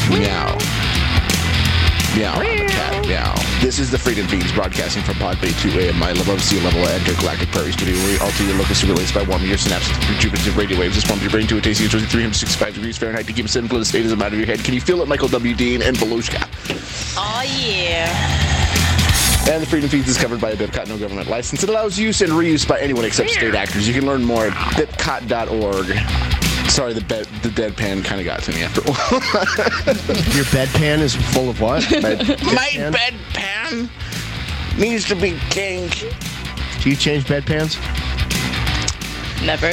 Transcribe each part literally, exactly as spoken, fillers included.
Meow. Meow. I'm a cat. Meow. This is the Freedom Fiends broadcasting from Pod Bay two A M, my level of sea level at Intergalactic Prairie Studio, where we alter your locus released by warming your synapses with rejuvenative radio waves. This warms your brain to a tasty three hundred sixty-five degrees Fahrenheit to keep a simple state as a matter of your head. Can you feel it, Michael W. Dean and Belushka? Oh, yeah. And the Freedom Feeds is covered by a BIPCOT no government license. It allows use and reuse by anyone except state actors. You can learn more at bipcot dot org. Sorry, the bed, the deadpan kind of got to me after a while. Your bedpan is full of what? Bed, My bedpan needs to be king. Do you change bedpans? Never.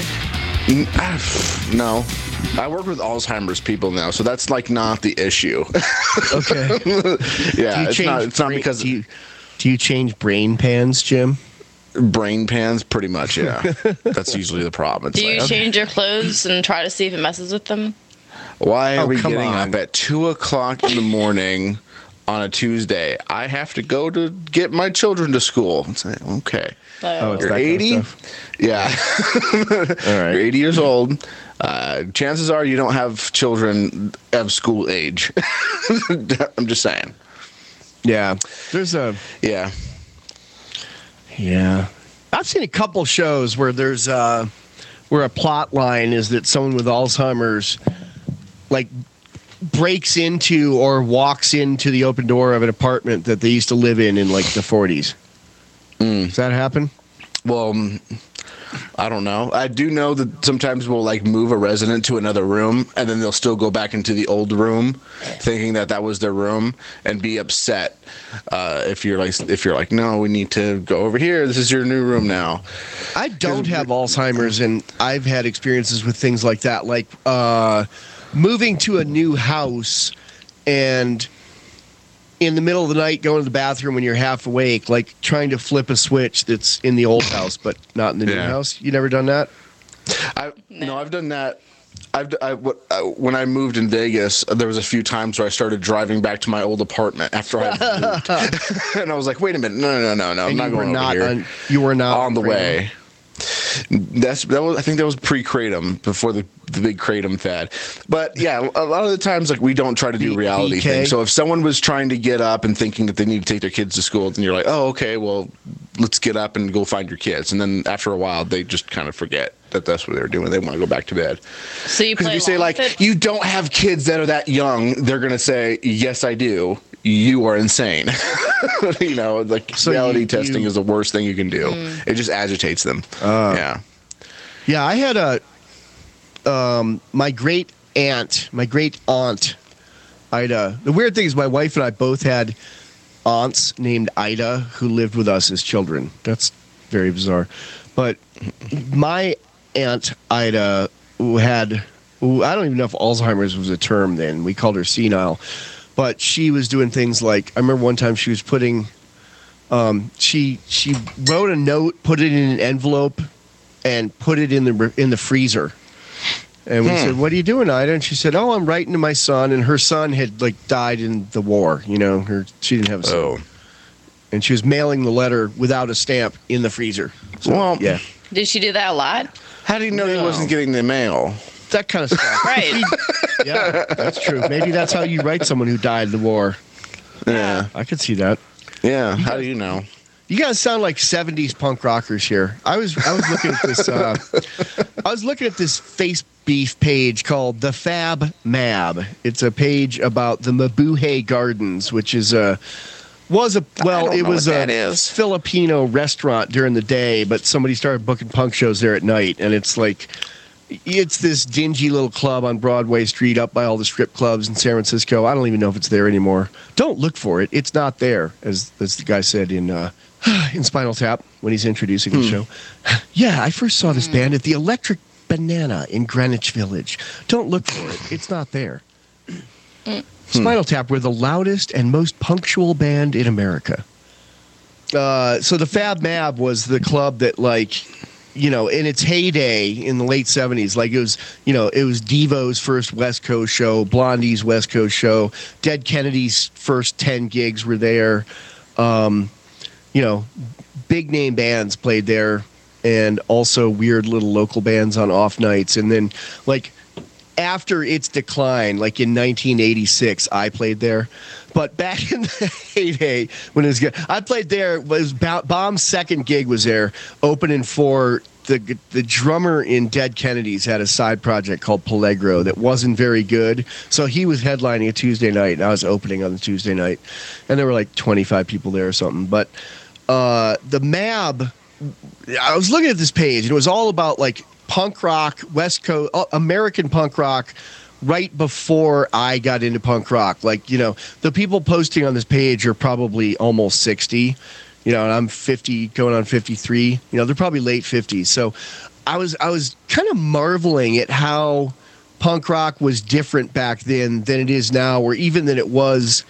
No. I work with Alzheimer's people now, so that's like not the issue. Okay. Yeah, it's not, it's not brain, because... Do you, do you change brain pans, Jim? Brain pans, pretty much, yeah. That's usually the problem. It's Do you like, change your clothes and try to see if it messes with them? Why are Oh, we come getting on. up at two o'clock in the morning on a Tuesday? I have to go to get my children to school. It's like, okay. Oh, it's You're that kind of eighty? stuff. Yeah. All right. You're eighty years old. Uh, chances are you don't have children of school age. I'm just saying. Yeah. There's a... Yeah. Yeah. I've seen a couple shows where there's uh where a plot line is that someone with Alzheimer's like breaks into or walks into the open door of an apartment that they used to live in in like the forties. Mm. Does that happen? Well, um, I don't know. I do know that sometimes we'll like move a resident to another room, and then they'll still go back into the old room, thinking that that was their room, and be upset uh, if you're like, if you're like, no, we need to go over here. This is your new room now. I don't have Alzheimer's, and I've had experiences with things like that, like uh, moving to a new house and in the middle of the night going to the bathroom when you're half awake, like trying to flip a switch that's in the old house but not in the new Yeah. house. You never done that? I no, I've done that. I've I, what, uh, when I moved in Vegas, uh, there was a few times where I started driving back to my old apartment after I moved, and I was like, "Wait a minute, no, no, no, no, I'm And not you were going not over here." on, you were not on the Kratom. way. That's that was I think that was pre-kratom, before the the big kratom fad. But yeah, a lot of the times like we don't try to do B- reality B K? things. So if someone was trying to get up and thinking that they need to take their kids to school, then you're like, oh, okay, well, let's get up and go find your kids. And then after a while, they just kind of forget that that's what they're doing. They want to go back to bed. So you Because play if you say along like, with it? you don't have kids that are that young, they're gonna say, yes, I do. You are insane. You know, like So reality you- testing you- is the worst thing you can do. Mm. It just agitates them. Uh. yeah. Yeah, I had a um, my great aunt, my great aunt, Ida. The weird thing is, my wife and I both had aunts named Ida who lived with us as children. That's very bizarre. But my aunt Ida, who had, who, I don't even know if Alzheimer's was a term then. We called her senile. But she was doing things like, I remember one time she was putting, um, she she wrote a note, put it in an envelope, and put it in the in the freezer. And we Hmm. said, "What are you doing, Ida?" And she said, "Oh, I'm writing to my son." And her son had like died in the war. You know, her she didn't have a son, Oh. and she was mailing the letter without a stamp in the freezer. So, Well, yeah, Did she do that a lot? How do you know he No. wasn't getting the mail? that kind of stuff. Right. Yeah, that's true. Maybe that's how you write someone who died in the war. Yeah. I could see that. Yeah. How do you know? You guys sound like seventies punk rockers here. I was I was looking at this uh, I was looking at this face beef page called the Fab Mab. It's a page about the Mabuhay Gardens, which is a was a well, don't it know was what a that is. Filipino restaurant during the day, but somebody started booking punk shows there at night, and it's like it's this dingy little club on Broadway Street up by all the strip clubs in San Francisco. I don't even know if it's there anymore. Don't look for it. It's not there, as, as the guy said in uh, in Spinal Tap when he's introducing the show. Yeah, I first saw this band at the Electric Banana in Greenwich Village. Don't look for it. It's not there. Spinal Tap were the loudest and most punctual band in America. Uh, so the Fab Mab was the club that, like, you know, in its heyday in the late seventies, like it was, you know, it was Devo's first West Coast show, Blondie's West Coast show, Dead Kennedy's first ten gigs were there. Um, you know, big name bands played there, and also weird little local bands on off nights. And then, like, after its decline, like in nineteen eighty-six, I played there. But back in the heyday, when it was good, I played there. Was Bomb's second gig was there, opening for the the drummer in Dead Kennedys had a side project called Peligro that wasn't very good. So he was headlining a Tuesday night, and I was opening on the Tuesday night, and there were like twenty-five people there or something. But uh, the M A B, I was looking at this page, and it was all about like punk rock, West Coast, uh, American punk rock. Right before I got into punk rock, like, you know, the people posting on this page are probably almost sixty, you know, and I'm fifty, going on fifty-three, you know, they're probably late fifties. So I was, I was kind of marveling at how punk rock was different back then than it is now, or even than it was,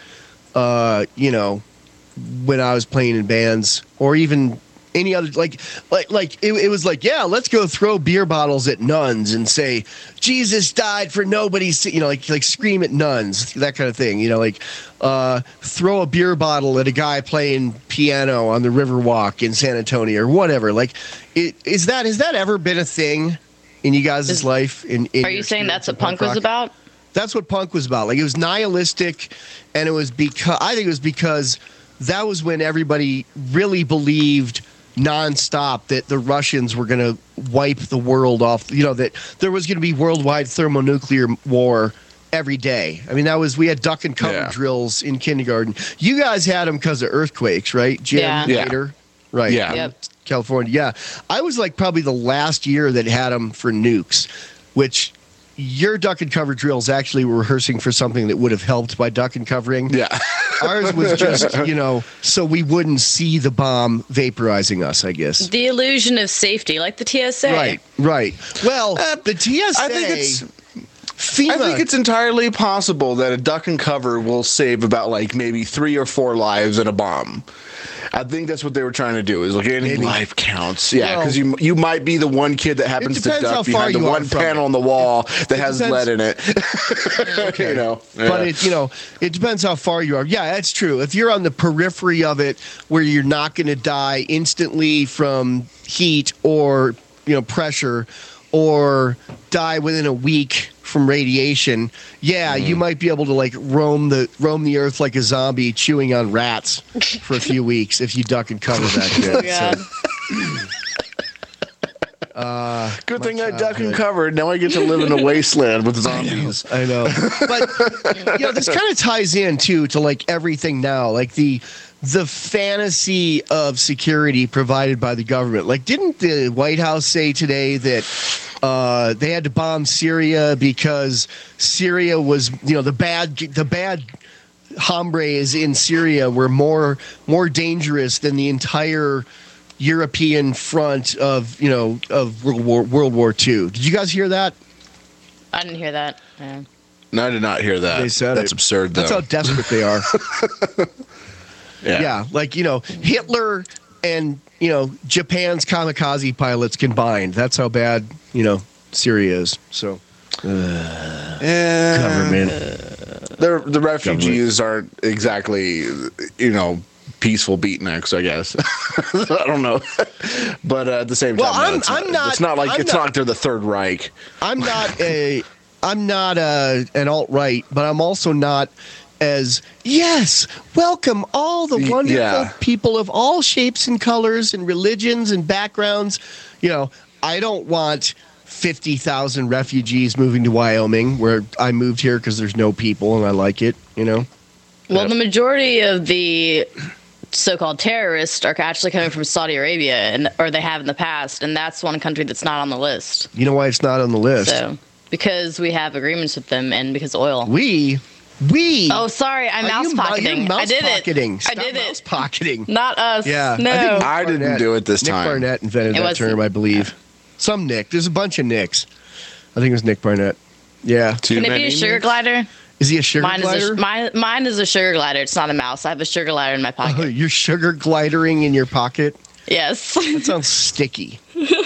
uh, you know, when I was playing in bands, or even any other, like, like, like it, it was like, yeah, let's go throw beer bottles at nuns and say, Jesus died for nobody's, you know, like, like scream at nuns, that kind of thing, you know, like, uh, throw a beer bottle at a guy playing piano on the Riverwalk in San Antonio or whatever. Like, it, is that, has that ever been a thing in you guys' Is, life? In, in are you saying that's what punk, punk was about? That's what punk was about. Like, it was nihilistic, and it was because, I think it was because that was when everybody really believed nonstop that the Russians were going to wipe the world off, you know, that there was going to be worldwide thermonuclear war every day. I mean, that was, we had duck and cover yeah. drills in kindergarten. You guys had them because of earthquakes, right? Jim, yeah. later? Right. Yeah. Yep. California. Yeah. I was like probably the last year that had them for nukes, which your duck and cover drills actually were rehearsing for something that would have helped by duck and covering. Yeah. Ours was just, you know, so we wouldn't see the bomb vaporizing us, I guess. The illusion of safety, like the T S A. Right, right. Well, Uh, the T S A, I think it's FEMA. I think it's entirely possible that a duck and cover will save about like maybe three or four lives in a bomb. I think that's what they were trying to do. Is like any Maybe. life counts. Yeah, Well, because you you might be the one kid that happens to depends how duck far behind the you are one from panel it. on the wall It- that it has depends- lead in it. Okay. You know, But yeah. it, you know, it depends how far you are. Yeah, that's true. If you're on the periphery of it, where you're not going to die instantly from heat or, you know, pressure, or die within a week from radiation, yeah, Mm-hmm. you might be able to like roam the roam the earth like a zombie, chewing on rats for a few weeks if you duck and cover that Oh, shit. God. So, uh, Good my thing I duck and childhood. covered. Now I get to live in a wasteland with zombies. I know. But you know, this kind of ties in too to like everything now, like the the fantasy of security provided by the government. Like, didn't the White House say today that uh, they had to bomb Syria because Syria was, you know, the bad the bad hombres in Syria were more more dangerous than the entire European front of, you know, of World War World War Two. Did you guys hear that? I didn't hear that. Yeah. No, I did not hear that. They said That's it. absurd, though. That's how desperate they are. yeah. Yeah, like, you know, Hitler and, you know, Japan's kamikaze pilots combined. That's how bad, you know, Syria is. So, Yeah. government. They're, the refugees aren't exactly, you know, peaceful beatniks, I guess. I don't know. But uh, at the same time, Well, no, I'm- it's, I'm not- it's not like I'm it's not- not like they're the Third Reich. I'm not a, I'm not a, an alt-right, but I'm also not as, yes, welcome all the Y- wonderful yeah. people of all shapes and colors and religions and backgrounds. You know, I don't want fifty thousand refugees moving to Wyoming, where I moved here because there's no people and I like it, you know? Well, Yep. the majority of the so-called terrorists are actually coming from Saudi Arabia, and or they have in the past, and that's one country that's not on the list. You know why it's not on the list? So, because we have agreements with them, and because oil. We, we. Oh, sorry, I'm Are mouse you, mo- pocketing. you're mouse I did pocketing. it. Stop I did mouse it. pocketing. Not us. Yeah, No. I think Nick I didn't Barnett- do it this Nick time. Barnett invented It that was- term, I believe. Some Nick. There's a bunch of Nicks. I think it was Nick Barnett. Yeah. Too Can it be many a sugar minutes? glider? Is he a sugar Mine glider? is a, mine, mine is a sugar glider. It's not a mouse. I have a sugar glider in my pocket. Oh, you're sugar glidering in your pocket? Yes. That sounds sticky.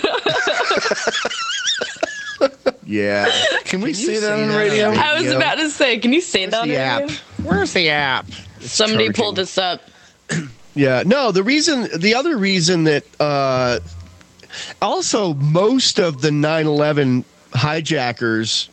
Yeah. Can we Can you say that say on the that radio? on I was Radio. about to say, can you say Where's that on the the app? radio? Where's the app? Somebody charging. pulled this up. Yeah, no, the reason, the other reason that, uh, also most of the nine eleven hijackers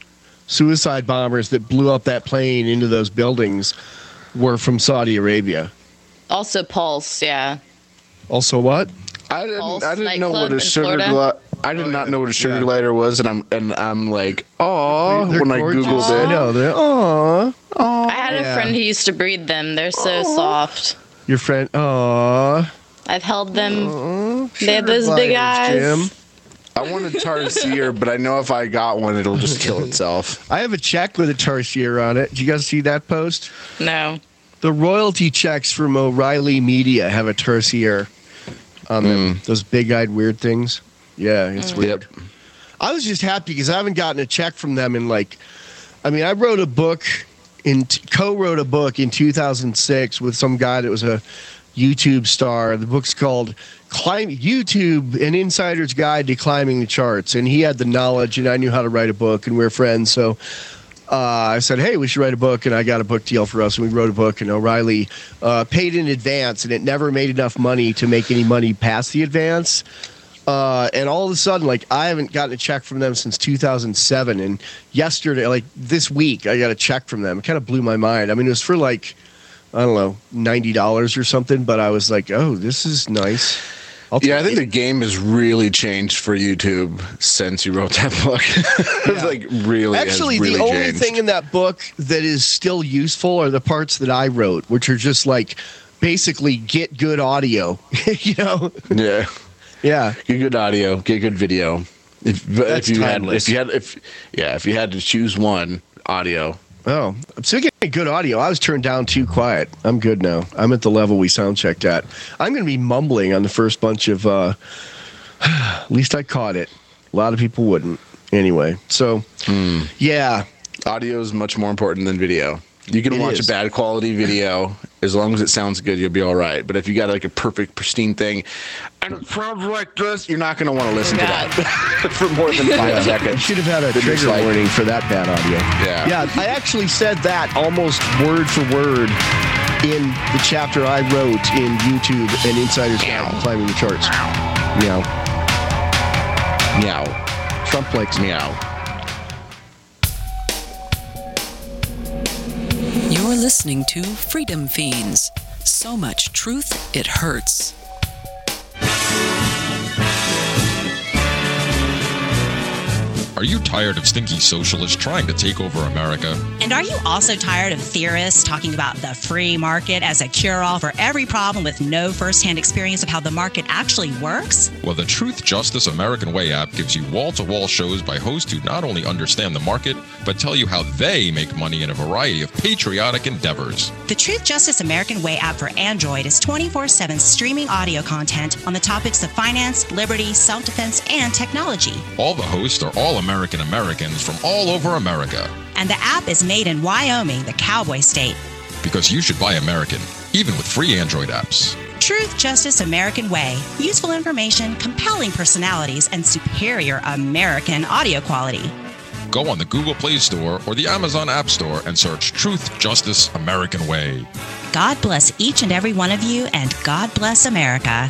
suicide bombers that blew up that plane into those buildings were from Saudi Arabia. Also Pulse, yeah. Also what? I didn't. Pulse I didn't know nightclub what a in sugar Florida. glider. I did not know what a sugar glider was, and I'm and I'm like, oh, They're when I gorgeous. googled I it. know. They're, aw. I had a Yeah. friend who used to breed them. They're so soft. Your friend. Aw. I've held them. Aw. They have Sugar those big gliders, eyes. Jim. I want a tarsier, but I know if I got one, it'll just kill itself. I have a check with a tarsier on it. Did you guys see that post? No. The royalty checks from O'Reilly Media have a tarsier on them. Those big-eyed weird things. Yeah, it's weird. Yep. I was just happy because I haven't gotten a check from them in like, I mean, I wrote a book, in co-wrote a book in two thousand six with some guy that was a YouTube star. The book's called Climb YouTube, An Insider's Guide to Climbing the Charts. And he had the knowledge and I knew how to write a book and we we're friends. So uh, I said, hey, we should write a book. And I got a book deal for us. And we wrote a book and O'Reilly uh, paid in advance and it never made enough money to make any money past the advance. Uh, and all of a sudden, like, I haven't gotten a check from them since two thousand seven. And yesterday, like this week, I got a check from them. It kind of blew my mind. I mean, it was for like, I don't know, ninety dollars or something. But I was like, oh, this is nice. I'll Yeah, I take think it. the game has really changed for YouTube since you wrote that book. It's like really, Actually, has really the only changed. thing in that book that is still useful are the parts that I wrote, which are just like basically get good audio. You know? Yeah, Yeah. get good audio, get good video. If, but That's if you had, timeless. if you had, if yeah, if you had to choose one, audio. Oh, speaking of good audio, I was turned down too quiet. I'm good now. I'm at the level we sound checked at. I'm going to be mumbling on the first bunch of. Uh, at least I caught it. A lot of people wouldn't. Anyway, so yeah, Audio is much more important than video. You can It watch is. a bad quality video as long as it sounds good, you'll be all right. But if you got like a perfect, pristine thing, and it sounds like this, you're not going to want to listen to God. that for more than five you seconds. should have had a Then it's trigger like- warning for that bad audio. Yeah. Yeah, I actually said that almost word for word in the chapter I wrote in YouTube and Insider's Guide to Climbing the Charts. Meow. Meow. Trump likes Meow. You're listening to Freedom Fiends. So much truth, it hurts. Are you tired of stinky socialists trying to take over America? And are you also tired of theorists talking about the free market as a cure-all for every problem with no first-hand experience of how the market actually works? Well, the Truth, Justice, American Way app gives you wall-to-wall shows by hosts who not only understand the market, but tell you how they make money in a variety of patriotic endeavors. The Truth, Justice, American Way app for Android is twenty-four seven streaming audio content on the topics of finance, liberty, self-defense, and technology. All the hosts are all American Americans from all over America. And the app is made in Wyoming, the cowboy state. Because you should buy American, even with free Android apps. Truth, Justice, American Way. Useful information, compelling personalities, and superior American audio quality. Go on the Google Play Store or the Amazon App Store and search Truth, Justice, American Way. God bless each and every one of you, and God bless America.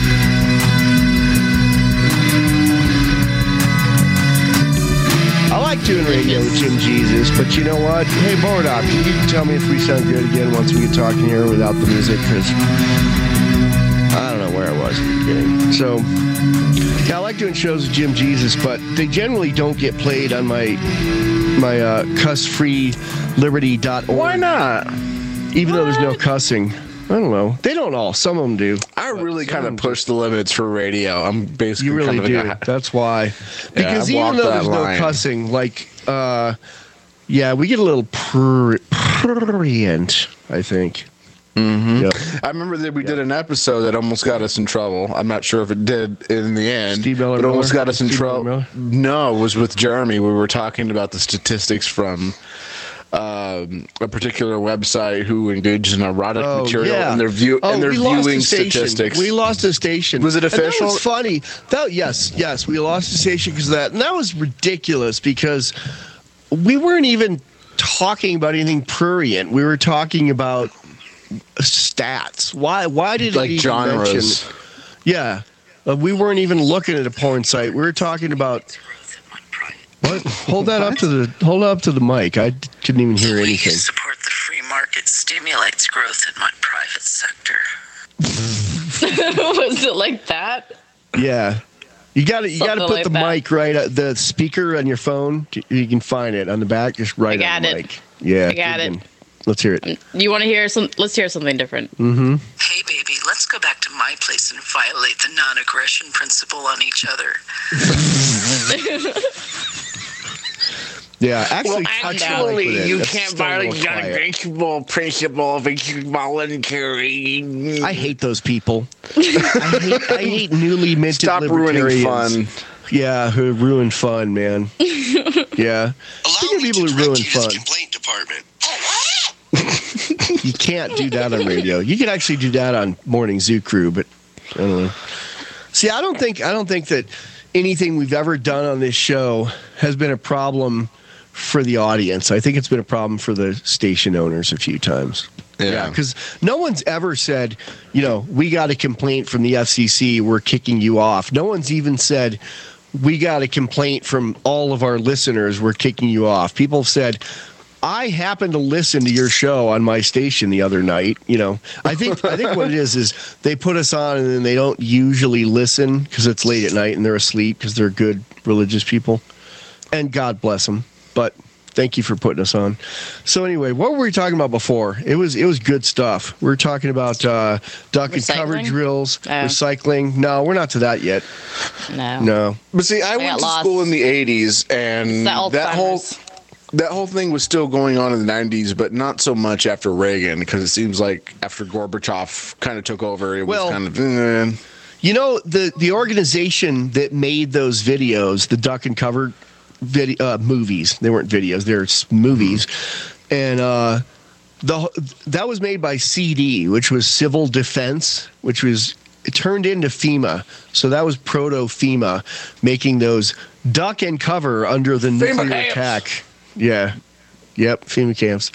I like doing radio with Jim Jesus, but you know what? Hey, Bordop, can you tell me if we sound good again once we get talking here without the music? Because I don't know where I was at the beginning. So, yeah, I like doing shows with Jim Jesus, but they generally don't get played on my my uh, cuss free liberty dot org. Why not? Even though there's no cussing. I don't know. They don't all. Some of them do. I really some kind of of them push the limits for radio. I'm basically You really kind of do. a guy. That's why. Because I've even walked though that there's no line. cussing, like, uh, yeah, we get a little prur- prurient, I think. Mm-hmm. Yeah. I remember that we did an episode that almost got us in trouble. I'm not sure if it did in the end, Steve Miller but it almost Miller? got us in Steve trouble. Miller No, it was with Jeremy. We were talking about the statistics from um, a particular website who engaged in erotic Oh, material yeah. and their view oh, and their we lost viewing a station. statistics. We lost a station. Was it And official? that was funny. That yes, yes, we lost a station because of that, and that was ridiculous because we weren't even talking about anything prurient. We were talking about stats. Why? Why did like it even genres. mention? Yeah, uh, we weren't even looking at a porn site. We were talking about. What? What? Hold that up to the hold up to the mic. I couldn't even hear The way anything. you support the free market stimulates growth in my private sector. Was it like that? Yeah. You got to you got to Something put like the that. mic right at the speaker on your phone. You can find it on the back, just right I on got the it. mic. Yeah. I got good it. one. Let's hear it. You want to hear some? Let's hear something different. Mm-hmm. Hey, baby, let's go back to my place and violate the non-aggression principle on each other. Yeah, actually, Well, touch the mic with actually, it. you That's can't still a violate little the quiet. unbreakable principle of voluntary. I hate those people. I hate, I hate newly minted Stop ruining libertarians. fun. Yeah, who ruin fun, man. Yeah. Speaking of people who ruin fun, complaint department. you can't do that on radio. You can actually do that on Morning Zoo Crew, but I don't know. See, I don't think I don't think that anything we've ever done on this show has been a problem for the audience. I think it's been a problem for the station owners a few times. Yeah. Because no one's ever said, you know, we got a complaint from the F C C, we're kicking you off. No one's even said, we got a complaint from all of our listeners, we're kicking you off. People have said, I happened to listen to your show on my station the other night. You know, I think I think what it is is they put us on and then they don't usually listen because it's late at night and they're asleep because they're good religious people. And God bless them. But thank you for putting us on. So anyway, what were we talking about before? It was it was good stuff. We were talking about uh, duck and cover Recycling? drills, Oh. recycling. No, we're not to that yet. No. No. But see, I, got went to lost. school in the eighties, and It's the that whole Alzheimer's. that whole thing was still going on in the nineties, but not so much after Reagan, because it seems like after Gorbachev kind of took over, it Well, was kind of. Eh. You know, the, the organization that made those videos, the duck and cover video, uh, movies, they weren't videos, they're s- movies. And uh, the that was made by C D, which was Civil Defense, which was it turned into FEMA. So that was proto FEMA, making those duck and cover under the nuclear camps. attack. Yeah. Yep, FEMA camps.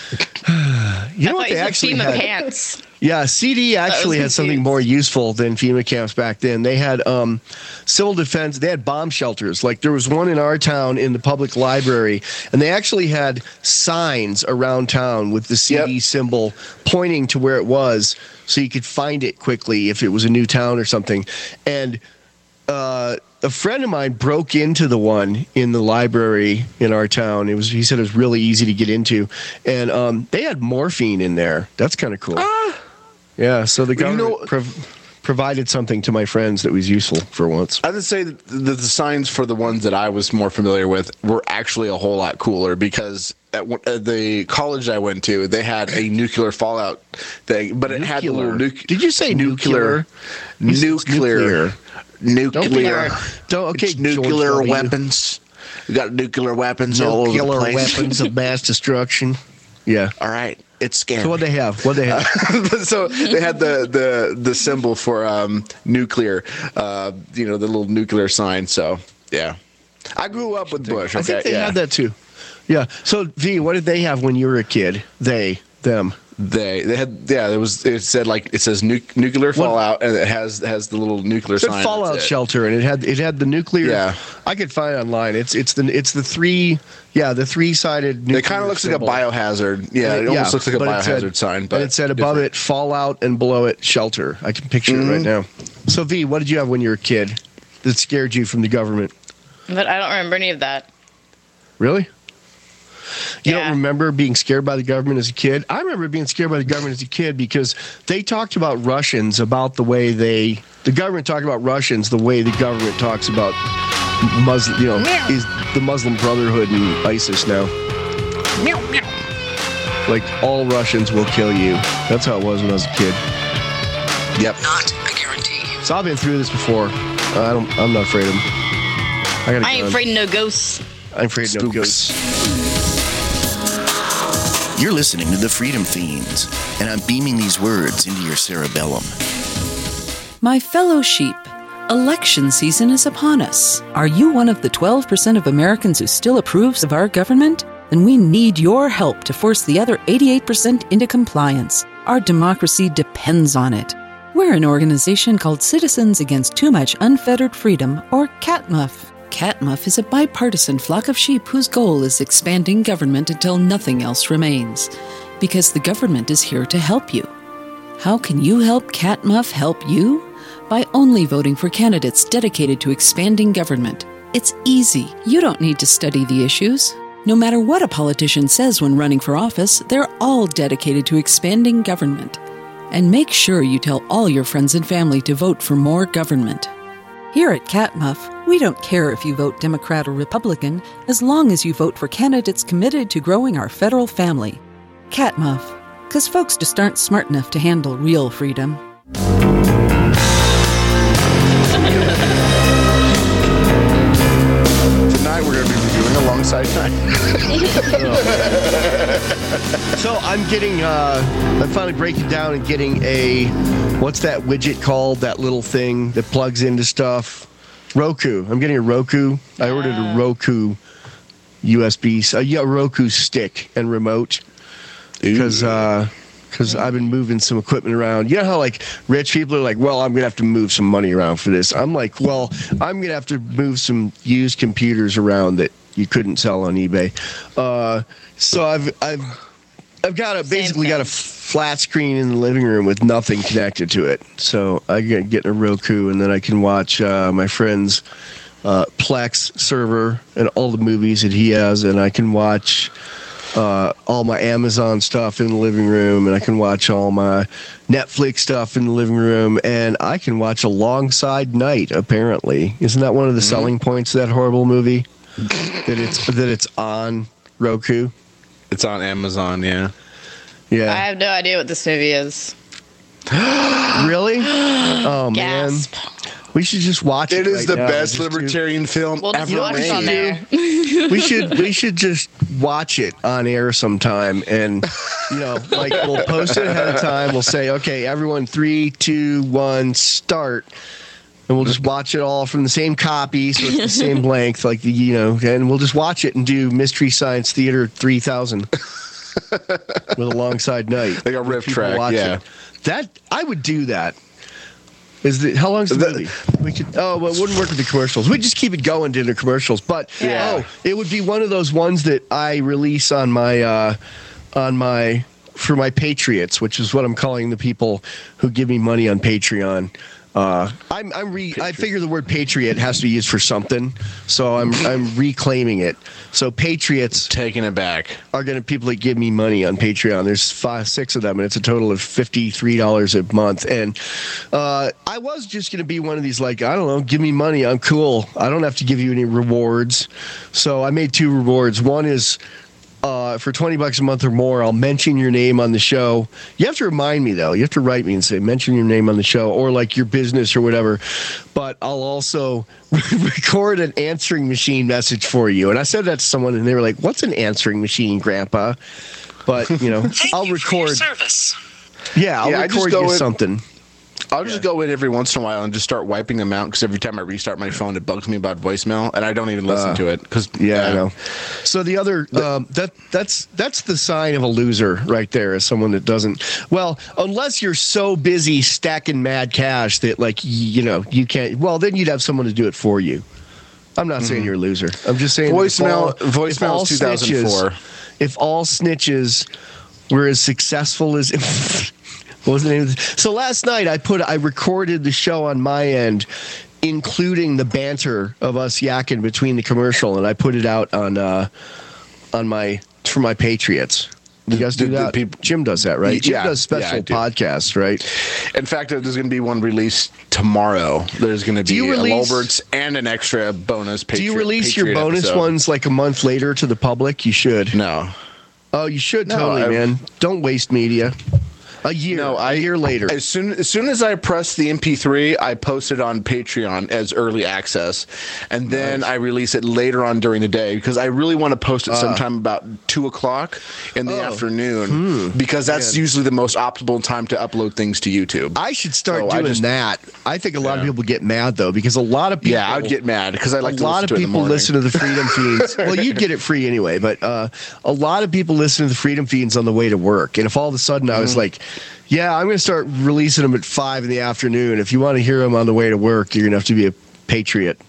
You know I what thought they you said actually FEMA had? pants. Yeah, C D actually had something confused. more useful than FEMA camps back then. They had um, civil defense. They had bomb shelters. Like there was one in our town in the public library, and they actually had signs around town with the C D Yep. symbol pointing to where it was, so you could find it quickly if it was a new town or something. And uh, a friend of mine broke into the one in the library in our town. It was he said it was really easy to get into, and um, they had morphine in there. That's kind of cool. Yeah, so the You know- government prov- provided something to my friends that was useful for once. I would say that the, the signs for the ones that I was more familiar with were actually a whole lot cooler, because at, one- at the college I went to, they had a nuclear fallout thing, but it had the little Nuclear. nuc- Did you say nuclear? You said it's nuclear, nuclear, Don't nuclear, be- don't- okay, It's nuclear George W. weapons. We got nuclear weapons all over Nuclear the place. weapons of mass destruction. Yeah. All right, it's scary. So what they have? What they have? So they had the the the symbol for um, nuclear, uh, you know, the little nuclear sign. So yeah, I grew up with Bush. Okay, I think they yeah. had that too. Yeah. So V, what did they have when you were a kid? They, them. They they had yeah. There was it said like it says nu- nuclear fallout, and it has has the little nuclear It's a sign. fallout that's it. shelter, and it had it had the nuclear. Yeah. I could find it online. It's it's the it's the three yeah the three sided. It kind of looks like a biohazard. Yeah, it almost looks like a but it biohazard said- sign. But and it said above different. it fallout and below it shelter. I can picture it right now. So V, what did you have when you were a kid that scared you from the government? But I don't remember any of that. Really? You Yeah. don't remember being scared by the government as a kid? I remember being scared by the government as a kid because they talked about Russians about the way they, the government talked about Russians the way the government talks about Muslim, you know, is the Muslim Brotherhood and ISIS now. Like all Russians will kill you. That's how it was when I was a kid. Yep. Not a guarantee. So I've been through this before. I don't. I'm not afraid of them. I, got a I ain't gun. afraid of no ghosts. I'm afraid of no Spooks. ghosts. You're listening to the Freedom Fiends, and I'm beaming these words into your cerebellum. My fellow sheep, election season is upon us. Are you one of the twelve percent of Americans who still approves of our government? Then we need your help to force the other eighty-eight percent into compliance. Our democracy depends on it. We're an organization called Citizens Against Too Much Unfettered Freedom, or CATMUF. Catmuff is a bipartisan flock of sheep whose goal is expanding government until nothing else remains. Because the government is here to help you. How can you help Catmuff help you? By only voting for candidates dedicated to expanding government. It's easy. You don't need to study the issues. No matter what a politician says when running for office, they're all dedicated to expanding government. And make sure you tell all your friends and family to vote for more government. Here at Catmuff, we don't care if you vote Democrat or Republican, as long as you vote for candidates committed to growing our federal family. Catmuff, because folks just aren't smart enough to handle real freedom. Tonight we're going to be reviewing Alongside Night. So I'm getting, uh, I'm finally breaking down and getting a, what's that widget called? That little thing that plugs into stuff. Roku. I'm getting a Roku. I ordered a Roku U S B, uh, yeah, Roku stick and remote. Because uh, cause I've been moving some equipment around. You know how, like, rich people are like, well, I'm going to have to move some money around for this. I'm like, well, I'm going to have to move some used computers around that you couldn't sell on eBay. Uh, so I've I've I've got a basically got a flat screen in the living room with nothing connected to it. So I get get a Roku, and then I can watch uh, my friend's uh, Plex server and all the movies that he has, and I can watch uh, all my Amazon stuff in the living room, and I can watch all my Netflix stuff in the living room, and I can watch Alongside Night. Apparently, isn't that one of the mm-hmm. selling points of that horrible movie? that it's that it's on Roku. It's on Amazon, yeah. Yeah. I have no idea what this movie is. Really? Oh, Gasp. man. We should just watch it. It is right the now. best just libertarian do... film we'll ever watch it on there. we should we should just watch it on air sometime, and you know, like we'll post it ahead of time. We'll say, okay, everyone, three, two, one, start. And we'll just watch it all from the same copy, so it's the same length, like the, you know, and we'll just watch it and do Mystery Science Theater three thousand with Alongside Night. Like a riff track, yeah. It. That, I would do that. Is the, how long's the, the movie? We could, oh, well, it wouldn't work with the commercials. We'd just keep it going to the commercials. But, yeah. oh, it would be one of those ones that I release on my, uh, on my, for my Patriots, which is what I'm calling the people who give me money on Patreon. Uh, I'm, I'm re, I figure the word patriot has to be used for something, so I'm I'm reclaiming it. So patriots taking it back are going to people that give me money on Patreon. There's five, six of them, and it's a total of fifty-three dollars a month. And uh, I was just going to be one of these, like, I don't know, give me money, I'm cool. I don't have to give you any rewards. So I made two rewards. One is Uh, for twenty bucks a month or more, I'll mention your name on the show. You have to remind me, though. You have to write me and say, mention your name on the show, or like your business or whatever. But I'll also record an answering machine message for you. And I said that to someone, and they were like, what's an answering machine, Grandpa? But, you know, Thank I'll you record. For your service. Yeah, I'll yeah, record you in, something. I'll just yeah. go in every once in a while and just start wiping them out, because every time I restart my phone, it bugs me about voicemail, and I don't even listen uh, to it. Cause, yeah, uh, I know. So the other um, that that's that's the sign of a loser right there, is someone that doesn't. Well, unless you're so busy stacking mad cash that, like, you know, you can't. Well, then you'd have someone to do it for you. I'm not mm-hmm. saying you're a loser. I'm just saying voicemail. If all, voicemail is two thousand four. If all snitches were as successful as. What was the name of the, so last night I put I recorded the show on my end, including the banter of us yakking between the commercial, and I put it out on uh, on my for my Patriots. You guys do the, that? The people, Jim does that, right? Jim yeah, does special yeah, podcasts, right? In fact, there's going to be one released tomorrow. There's going to be you release, a Lolberts and an extra bonus Patriot. Do you release Patriot your bonus episode. ones like a month later to the public? You should. No. Oh, you should no, totally, I've, man. Don't waste media. A year, no, I, a year later. As soon as soon as I press the M P three, I post it on Patreon as early access, and then nice. I release it later on during the day, because I really want to post it uh, sometime about two o'clock in the oh, afternoon, hmm, because that's man. usually the most optimal time to upload things to YouTube. I should start so doing I just, that. I think a lot yeah. of people get mad though, because a lot of people. Yeah, I would get mad because I like a to lot listen of to people listen to the Freedom Feeds. Well, you'd get it free anyway, but uh, a lot of people listen to the Freedom Feeds on the way to work, and if all of a sudden I was mm-hmm. like. Yeah, I'm going to start releasing them at five in the afternoon. If you want to hear them on the way to work, you're going to have to be a patriot.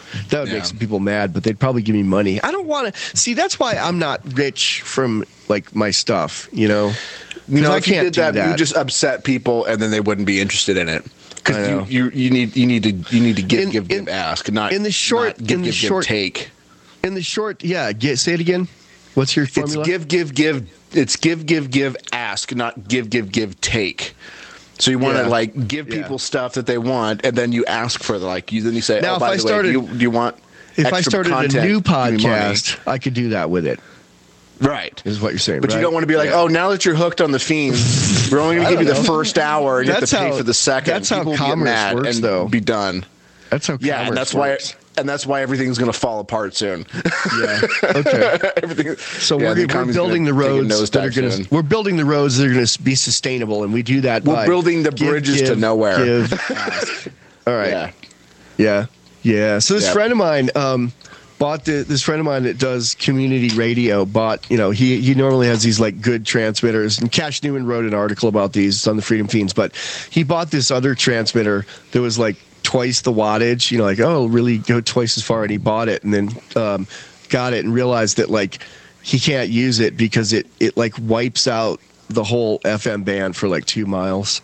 That would Yeah. make some people mad, but they'd probably give me money. I don't want to see. That's why I'm not rich from like my stuff. You know, You know, I if you can't did do that, that. you just upset people, and then they wouldn't be interested in it. I know. Because you, you, you need you need to you need to give In- give give in- ask, not in the short- not give in the give short- give take. In the short, yeah. Get say it again. What's your formula? It's give give give. It's give give give ask, not give give give take. So you want to Yeah. like give Yeah. people stuff that they want, and then you ask for the like. You then you say, Now, oh, if by I the started- way, do you, do you want? If I extra started content? a new Give me money. podcast, I could do that with it. Right. Is what you're saying, But right? you don't want to be like, Yeah. oh, now that you're hooked on the Fiends, we're only going I to give you don't the know. first hour, and you have That's to pay how- for the second. that's how People will get commerce mad works, and though. be done. That's how. Yeah, and commerce that's works. why. And that's why everything's going to fall apart soon. Yeah. Okay. Everything. So yeah, we're, the we're economy's building the gonna take a roads that are nosedive going soon. to. We're building the roads that are going to be sustainable, and we do that. We're by building the give, bridges to give, nowhere. Give, ask. All right. Yeah. Yeah. Yeah. So this Yep. friend of mine um, bought the, this friend of mine that does community radio bought, you know, he, he normally has these like good transmitters, and Cash Newman wrote an article about these on the Freedom Fiends, but he bought this other transmitter that was like twice the wattage, you know, like, oh, it'll really go twice as far. And he bought it and then um, got it and realized that like he can't use it because it, it like wipes out the whole F M band for like two miles.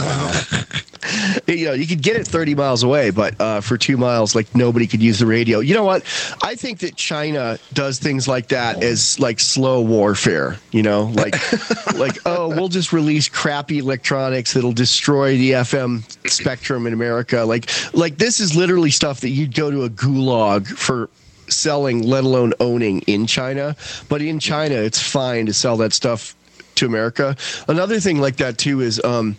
You know, you could get it thirty miles away, but uh, for two miles, like nobody could use the radio. You know what? I think that China does things like that as like slow warfare. You know, like like oh, we'll just release crappy electronics that'll destroy the F M spectrum in America. Like like this is literally stuff that you'd go to a gulag for selling, let alone owning in China. But in China, it's fine to sell that stuff to America. Another thing like that too is um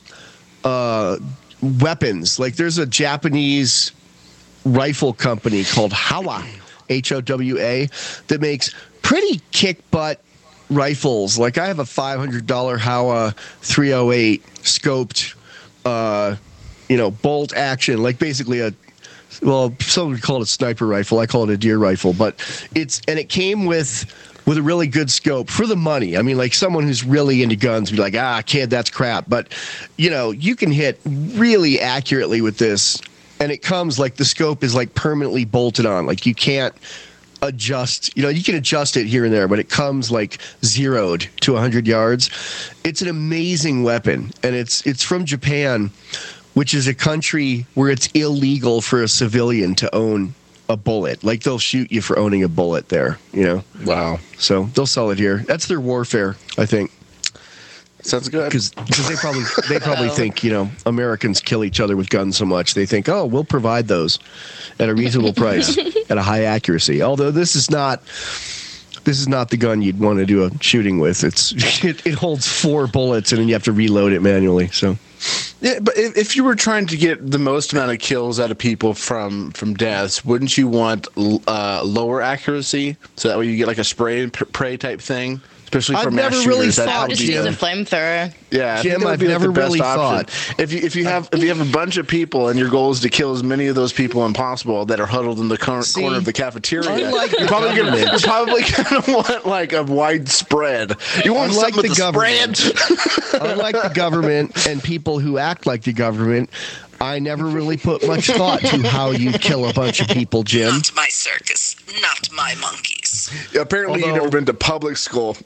uh weapons. Like there's a Japanese rifle company called Howa, H O W A, that makes pretty kick butt rifles. Like I have a five hundred dollars Howa three oh eight scoped uh you know bolt action, like basically a well, some would call it a sniper rifle. I call it a deer rifle, but it's and it came with with a really good scope for the money. I mean, like someone who's really into guns would be like, ah, kid, that's crap. But you know, you can hit really accurately with this, and it comes like the scope is like permanently bolted on. Like you can't adjust. You know, you can adjust it here and there, but it comes like zeroed to one hundred yards. It's an amazing weapon, and it's it's from Japan, which is a country where it's illegal for a civilian to own a bullet. Like they'll shoot you for owning a bullet there, you know? Wow. So they'll sell it here. That's their warfare, I think. Sounds good. Because they probably they probably think, you know, Americans kill each other with guns so much. They think, oh, we'll provide those at a reasonable price, at a high accuracy. Although this is not this is not the gun you'd want to do a shooting with. It's it, it holds four bullets and then you have to reload it manually. So Yeah, but if, if you were trying to get the most amount of kills out of people from from deaths, wouldn't you want uh, lower accuracy so that way you get like a spray and p- pray type thing, especially for I've mass never really shooters? That thought, I'll would just be use a- a flamethrower. Yeah, I Jim, think that would I've be like never the best really option. thought. If you if you have if you have a bunch of people and your goal is to kill as many of those people as possible that are huddled in the cor- See, corner of the cafeteria, unlike you're the probably gonna, government- you're probably gonna want like a wide spread. You want Unlike something with the the government. spread. unlike the government and people who act like the government, I never really put much thought to how you kill a bunch of people, Jim. Not my circus, not my monkeys. Apparently, Although- you've never been to public school.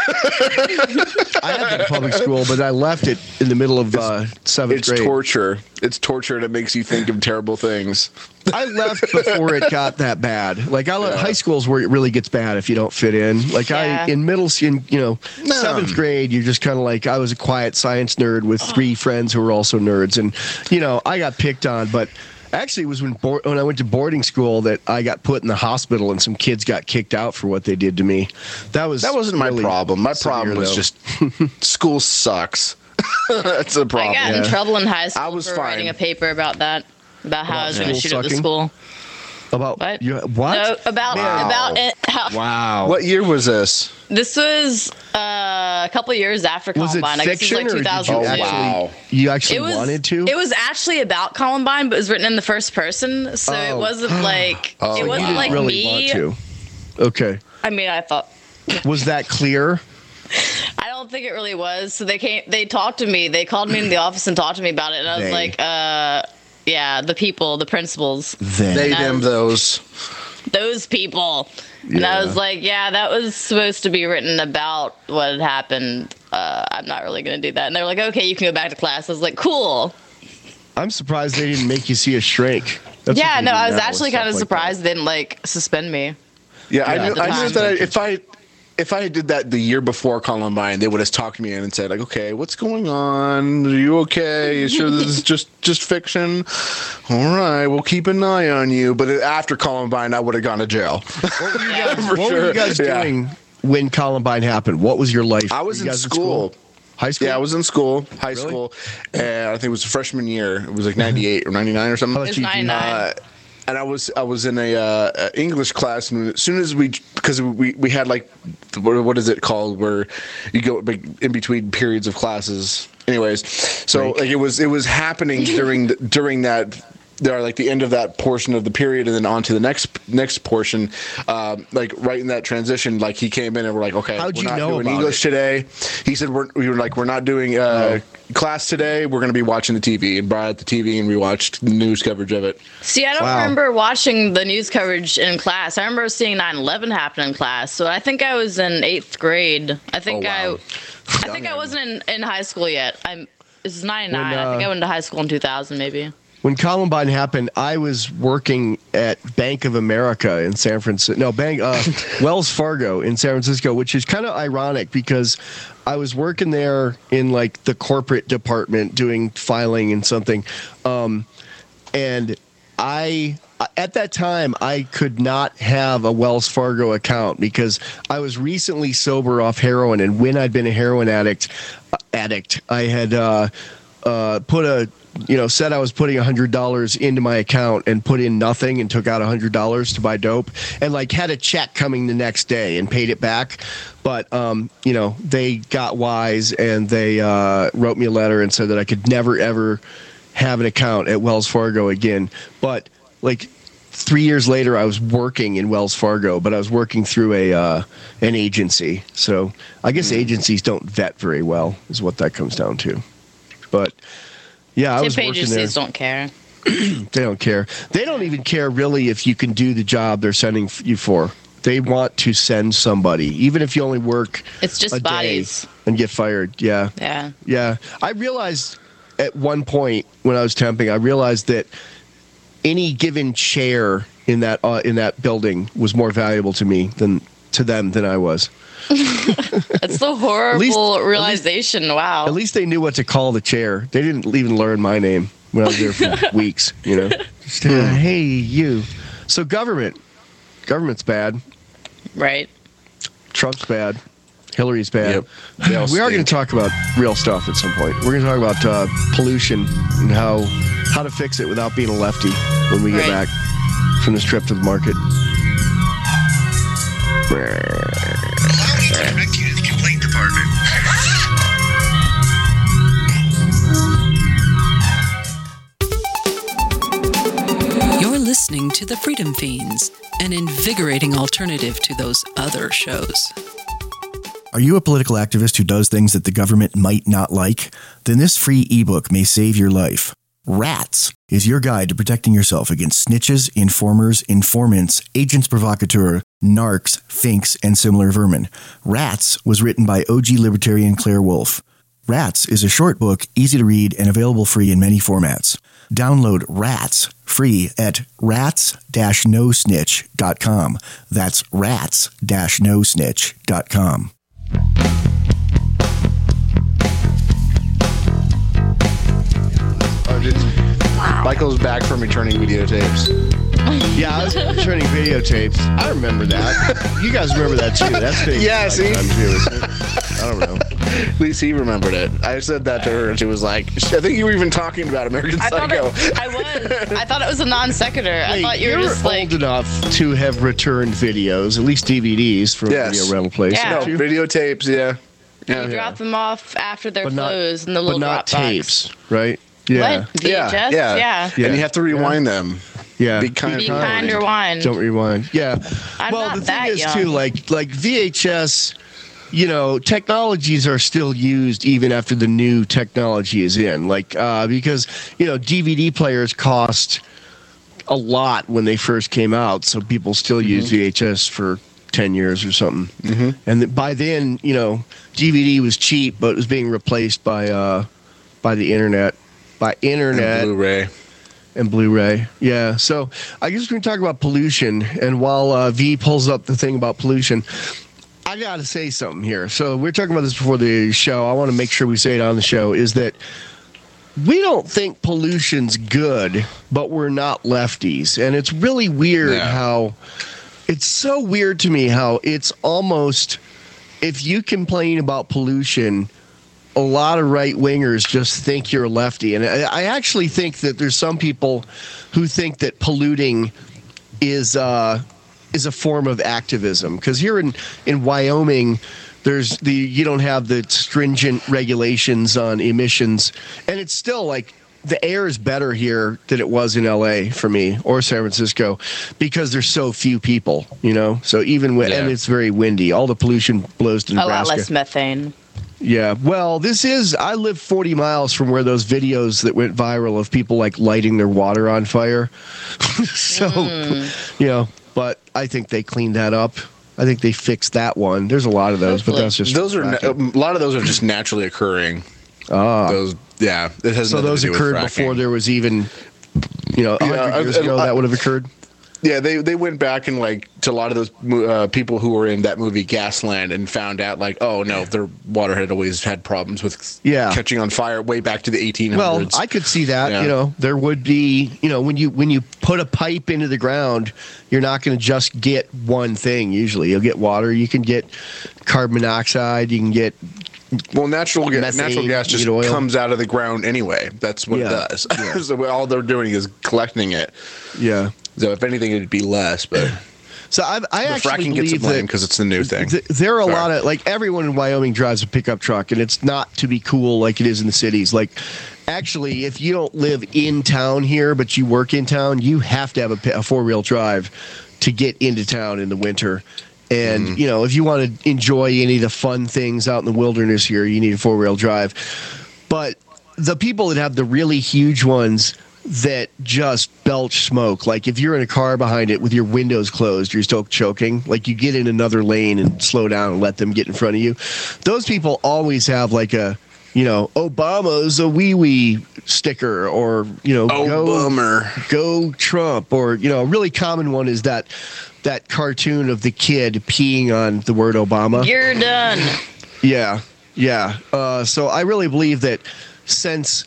I had been to public school, but I left it in the middle of uh, seventh It's grade. torture. It's torture and it makes you think of terrible things. I left before it got that bad. Like I left, Yeah. high school is where it really gets bad if you don't fit in. Like Yeah. I in middle, in you know, No. seventh grade, you're just kind of like I was a quiet science nerd with three friends who were also nerds, and you know I got picked on. But actually, it was when board, when I went to boarding school that I got put in the hospital, and some kids got kicked out for what they did to me. That was That wasn't my really problem. My severe, problem was though. just school sucks. That's the I problem. got in Yeah. trouble in high school I was for fine. writing a paper about that, about how About I was going to school shoot at the sucking? school. about What? You, what? No, about Wow. about it, how, Wow. What year was this? This was uh, a couple of years after was it Columbine. I guess it fiction was or like did you two thousand two. actually wow. you actually It was wanted to? It was actually about Columbine, but it was written in the first person, so Oh. it wasn't like Oh, it you wasn't didn't like really me. want to. Okay. I mean, I thought Was that clear? I don't think it really was. So they came, they talked to me, they called me in the office and talked to me about it, and I was They. like, uh, yeah, the people, the principals. They, They, And I them, was- those. Those people. And I Yeah. was like, yeah, that was supposed to be written about what had happened. Uh, I'm not really going to do that. And they were like, okay, you can go back to class. I was like, cool. I'm surprised they didn't make you see a shrink. That's yeah, what no, they do I was now actually with kind of stuff like surprised they didn't like suspend me. Yeah, I Yeah, knew, at the I knew time. that I, if I if I did that the year before Columbine, they would have talked me in and said like, "Okay, what's going on? Are you okay? You sure this is just just fiction? All right, we'll keep an eye on you." But after Columbine, I would have gone to jail. What were you guys, For what were you sure. guys Yeah. doing when Columbine happened? What was your life? I Were was you in guys school. High school? Yeah, I was in school, high Really? school, and I think it was a freshman year. It was like ninety-eight or ninety-nine or something. How It about was you, Gene? ninety-nine. Uh, and I was I was in a uh, English class, and as soon as we because we we had like what, what is it called where you go like, in between periods of classes. Anyways, so like it was it was happening during the, during that. There are like the end of that portion of the period, and then on to the next next portion. Um, like right in that transition, like he came in and we're like, okay, How'd we're you not know doing about English it? today. He said we're we were like we're not doing uh, class today. We're going to be watching the T V, and brought out the T V, and we watched the news coverage of it. See, I don't Wow. remember watching the news coverage in class. I remember seeing nine eleven happen in class. So I think I was in eighth grade. I think Oh, wow. I, I think I wasn't in, in high school yet. I'm. This is ninety-nine. When, I think uh, I went to high school in two thousand, maybe. When Columbine happened, I was working at Bank of America in San Francisco. No, Bank uh, Wells Fargo in San Francisco, which is kind of ironic because I was working there in like the corporate department doing filing and something, um, and I. At that time, I could not have a Wells Fargo account because I was recently sober off heroin, and when I'd been a heroin addict, uh, addict, I had uh, uh, put a you know, said I was putting one hundred dollars into my account and put in nothing and took out one hundred dollars to buy dope and, like, had a check coming the next day and paid it back. But, um, you know, they got wise and they uh, wrote me a letter and said that I could never, ever have an account at Wells Fargo again. But, like, three years later, I was working in Wells Fargo, but I was working through a uh, an agency. So I guess agencies don't vet very well is what that comes down to. But... yeah, I was Tip working there. agencies don't care. They don't care. They don't even care really if you can do the job they're sending f- you for. They want to send somebody, even if you only work It's just a bodies. day and get fired. Yeah, Yeah. yeah. I realized at one point when I was temping, I realized that any given chair in that uh, in that building was more valuable to me than to them than I was. It's the horrible least- at least- realization. wow. At least they knew what to call the chair. They didn't even learn my name when I was there for weeks, you know. Just, uh, hey, you. So government. Government's bad. Right. Trump's bad. Hillary's bad. Yep. They all We are going stink. to talk about real stuff at some point. We're going to talk about uh, pollution and how how to fix it without being a lefty when we get Right. back from this trip to the market. Direct you to the complaint department. You're listening to The Freedom Fiends, an invigorating alternative to those other shows. Are you a political activist who does things that the government might not like? Then this free ebook may save your life. Rats is your guide to protecting yourself against snitches, informers, informants, agents provocateur, narcs, finks, and similar vermin. Rats was written by O G libertarian Claire Wolfe. Rats is a short book, easy to read, and available free in many formats. Download Rats free at rats dash no snitch dot com. That's rats dash no snitch dot com. Oh, did- Michael's back from returning videotapes. Yeah, I was returning videotapes. I remember that. You guys remember that too. That's been Yeah, like see? time too, isn't it? I don't know. At least he remembered it. I said that to her, and she was like, I think you were even talking about American I thought Psycho. it, I was. I thought it was a non sequitur. I Wait, thought you were you're just like. old enough to have returned videos, at least D V Ds from Yes. a video rental place. Yeah. No, aren't you? videotapes, yeah. Yeah, You drop them off after they're But not- closed in the but little not Dropbox. tapes, right? Yeah. What? V H S? yeah, Yeah. Yeah. And you have to rewind them. Yeah. Be kind. Be kind or wine. Don't rewind. Yeah. I'm well, not the thing that is young. too, like like V H S, you know, technologies are still used even after the new technology is in. Like, uh, because, you know, D V D players cost a lot when they first came out, so people still mm-hmm. use V H S for ten years or something. Mm-hmm. And th- by then, you know, D V D was cheap, but it was being replaced by uh, by the internet, by internet. And Blu-ray. And Blu-ray, yeah. So I guess we're going to talk about pollution. And while uh, V pulls up the thing about pollution, I got to say something here. So we were talking about this before the show. I want to make sure we say it on the show, is that we don't think pollution's good, but we're not lefties. And it's really weird yeah. how, it's so weird to me how it's almost, if you complain about pollution, a lot of right-wingers just think you're a lefty. And I, I actually think that there's some people who think that polluting is uh, is a form of activism. Because here in, in Wyoming, there's the you don't have the stringent regulations on emissions. And it's still like the air is better here than it was in L A for me, or San Francisco, because there's so few people, you know? So even when, yeah. and it's very windy. All the pollution blows to Nebraska. A lot less methane. Yeah, well, this is, I live forty miles from where those videos that went viral of people like lighting their water on fire. so, mm. you know, but I think they cleaned that up. I think they fixed that one. There's a lot of those, Hopefully. but that's just those are na- a lot of those are just naturally occurring. Ah, those yeah. It has so those occurred before there was even, you know, a hundred yeah, years I, ago I, that would have occurred. Yeah, they they went back and like to a lot of those uh, people who were in that movie Gasland and found out like, oh no, their water had always had problems with yeah. catching on fire way back to the eighteen hundreds. Well, I could see that. Yeah. You know, there would be, you know, when you when you put a pipe into the ground, you're not going to just get one thing. Usually, you'll get water. You can get carbon monoxide. You can get Well, natural gas, natural gas just comes out of the ground anyway. That's what yeah. it does. Yeah. So all they're doing is collecting it. Yeah. So if anything, it'd be less. But so I, I the actually fracking believe gets the blame that because it's the new thing. Th- there are Sorry. a lot of like everyone in Wyoming drives a pickup truck, and it's not to be cool like it is in the cities. Like, actually, if you don't live in town here but you work in town, you have to have a, a four wheel drive to get into town in the winter. And, mm. you know, if you want to enjoy any of the fun things out in the wilderness here, you need a four-wheel drive. But the people that have the really huge ones that just belch smoke, like if you're in a car behind it with your windows closed, you're still choking, like you get in another lane and slow down and let them get in front of you. Those people always have like a, you know, Obama's a wee-wee sticker, or, you know, oh, go, bummer. go Trump, or, you know, a really common one is that that cartoon of the kid peeing on the word Obama. You're done. Yeah, yeah. Uh, so I really believe that since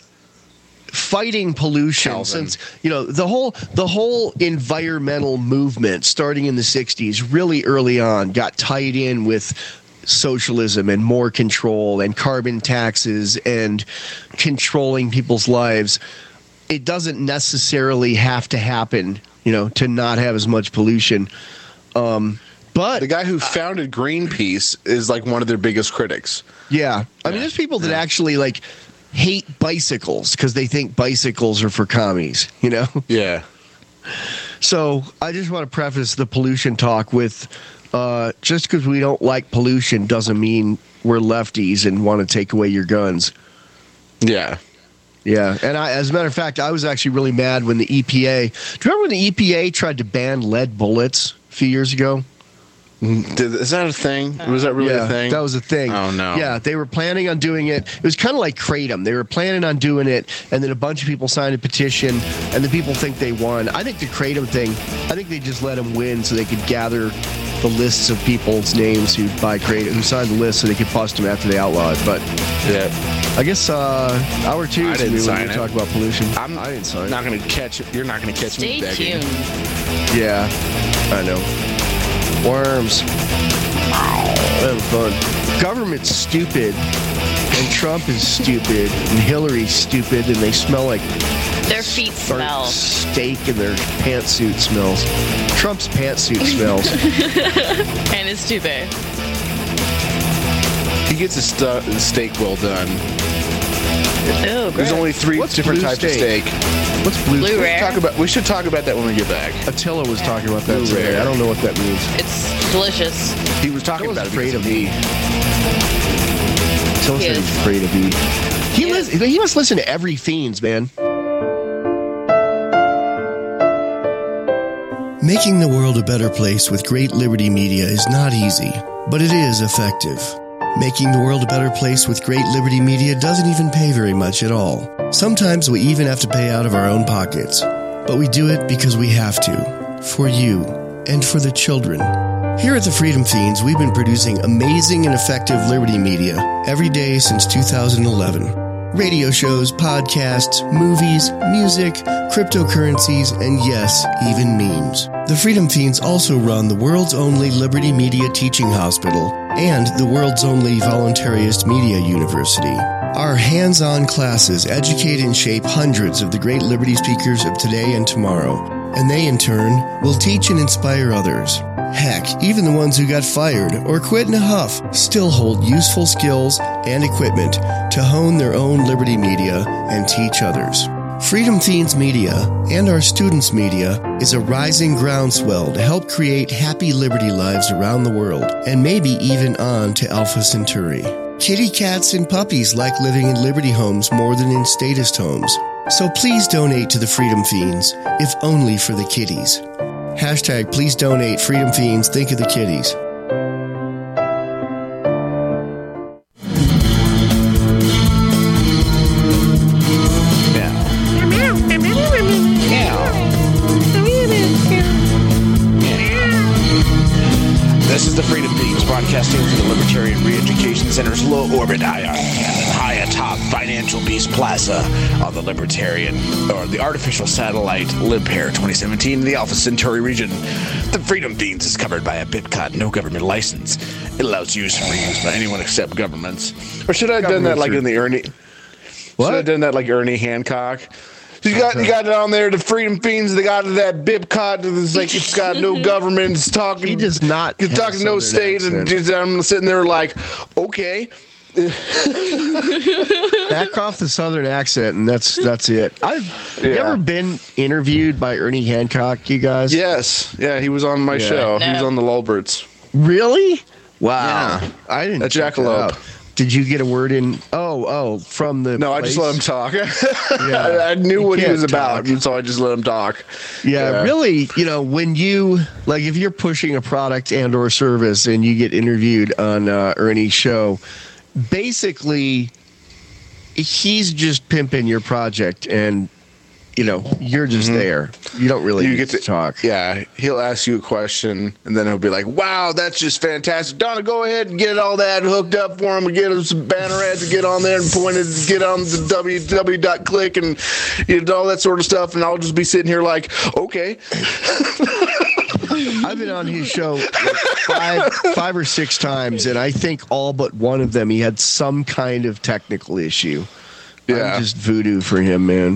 fighting pollution, Calvin. since, you know, the whole the whole environmental movement starting in the sixties, really early on, got tied in with socialism and more control and carbon taxes and controlling people's lives. It doesn't necessarily have to happen, you know, to not have as much pollution. Um, but the guy who founded Greenpeace is like one of their biggest critics. Yeah. I mean, there's people that yeah. actually like hate bicycles because they think bicycles are for commies, you know? Yeah. So I just want to preface the pollution talk with uh, just because we don't like pollution doesn't mean we're lefties and want to take away your guns. Yeah. Yeah, and I, as a matter of fact, I was actually really mad when the E P A. Do you remember when the E P A tried to ban lead bullets a few years ago? Is that a thing? Was that really yeah, a thing? That was a thing. Oh, no. Yeah, they were planning on doing it. It was kind of like Kratom. They were planning on doing it, and then a bunch of people signed a petition, and the people think they won. I think the Kratom thing, I think they just let them win so they could gather the lists of people's names who buy Kratom, who signed the list so they could bust them after they outlawed. But yeah, I guess uh, hour two is when we talk about pollution. I'm I didn't sign not going to catch You're not going to catch Stay me begging. tuned. Yeah, I know. Worms. Having fun. Government's stupid, and Trump is stupid, and Hillary's stupid, and they smell like their feet smell. Steak and their pantsuit smells. Trump's pantsuit smells. And it's stupid. He gets his stu- steak well done. Ew, There's only three What's different blue types steak? of steak. What's blue? Blue steak? rare. Talk about. We should talk about that when we get back. Attila was talking about that Blue today. rare. I don't know what that means. It's delicious. He was talking Attila's about it afraid because of me. Attila He said is. he's afraid of me. He, He lis- is. he must listen to every Fiends, man. Making the world a better place with Great Liberty Media is not easy, but it is effective. Making the world a better place with Great Liberty Media doesn't even pay very much at all. Sometimes we even have to pay out of our own pockets, but we do it because we have to, for you, and for the children. Here at the Freedom Fiends, we've been producing amazing and effective Liberty Media every day since two thousand eleven. Radio shows, podcasts, movies, music, cryptocurrencies, and yes, even memes. The Freedom Fiends also run the world's only Liberty Media Teaching Hospital and the world's only voluntarist media university. Our hands-on classes educate and shape hundreds of the great Liberty speakers of today and tomorrow, and they, in turn, will teach and inspire others. Heck, even the ones who got fired or quit in a huff still hold useful skills and equipment to hone their own Liberty Media and teach others. Freedom Fiends Media and our students' media is a rising groundswell to help create happy Liberty lives around the world and maybe even on to Alpha Centauri. Kitty cats and puppies like living in Liberty homes more than in statist homes. So please donate to the Freedom Fiends, if only for the kitties. Hashtag please donate Freedom Fiends, think of the kitties. This is the Freedom Fiends, broadcasting from the Libertarian Re-Education Center's low orbit high, high atop Financial Beast Plaza on the Libertarian, or the artificial satellite LibPair twenty seventeen in the Alpha Centauri region. The Freedom Fiends is covered by a BitCon no government license. It allows use and reuse by anyone except governments. Or should I have done that like in the Ernie? What? Should I have done that like Ernie Hancock? You got you got it on there. The Freedom Fiends. They got that BitCon. It's like it's got no government. It's talking. He does not. It's talking no state, and just, I'm sitting there like, okay. Back off the southern accent, and that's that's it. I've Yeah. you ever been interviewed by Ernie Hancock, you guys? Yes, yeah, he was on my Yeah. show. He was No. on the Lulberts. Really? Wow. Yeah. I didn't. At check that Jackalope. out. Did you get a word in? Oh, oh, from the. No, I just place? let him talk. Yeah. I, I knew You what he can't was about, talk. so I just let him talk. Yeah, Yeah. really, you know, when you like if you're pushing a product and or service and you get interviewed on uh, Ernie's show, basically he's just pimping your project and you know, you're just Mhm. there. You don't really You get get to talk. Yeah, he'll ask you a question, and then he'll be like, "Wow, that's just fantastic, Donna. Go ahead and get all that hooked up for him, and get him some banner ads, and get on there and point it, get on the w w w dot click and you know, all that sort of stuff." And I'll just be sitting here like, "Okay." I've been on his show like five, five or six times, and I think all but one of them he had some kind of technical issue. Yeah. I'm just voodoo for him, man.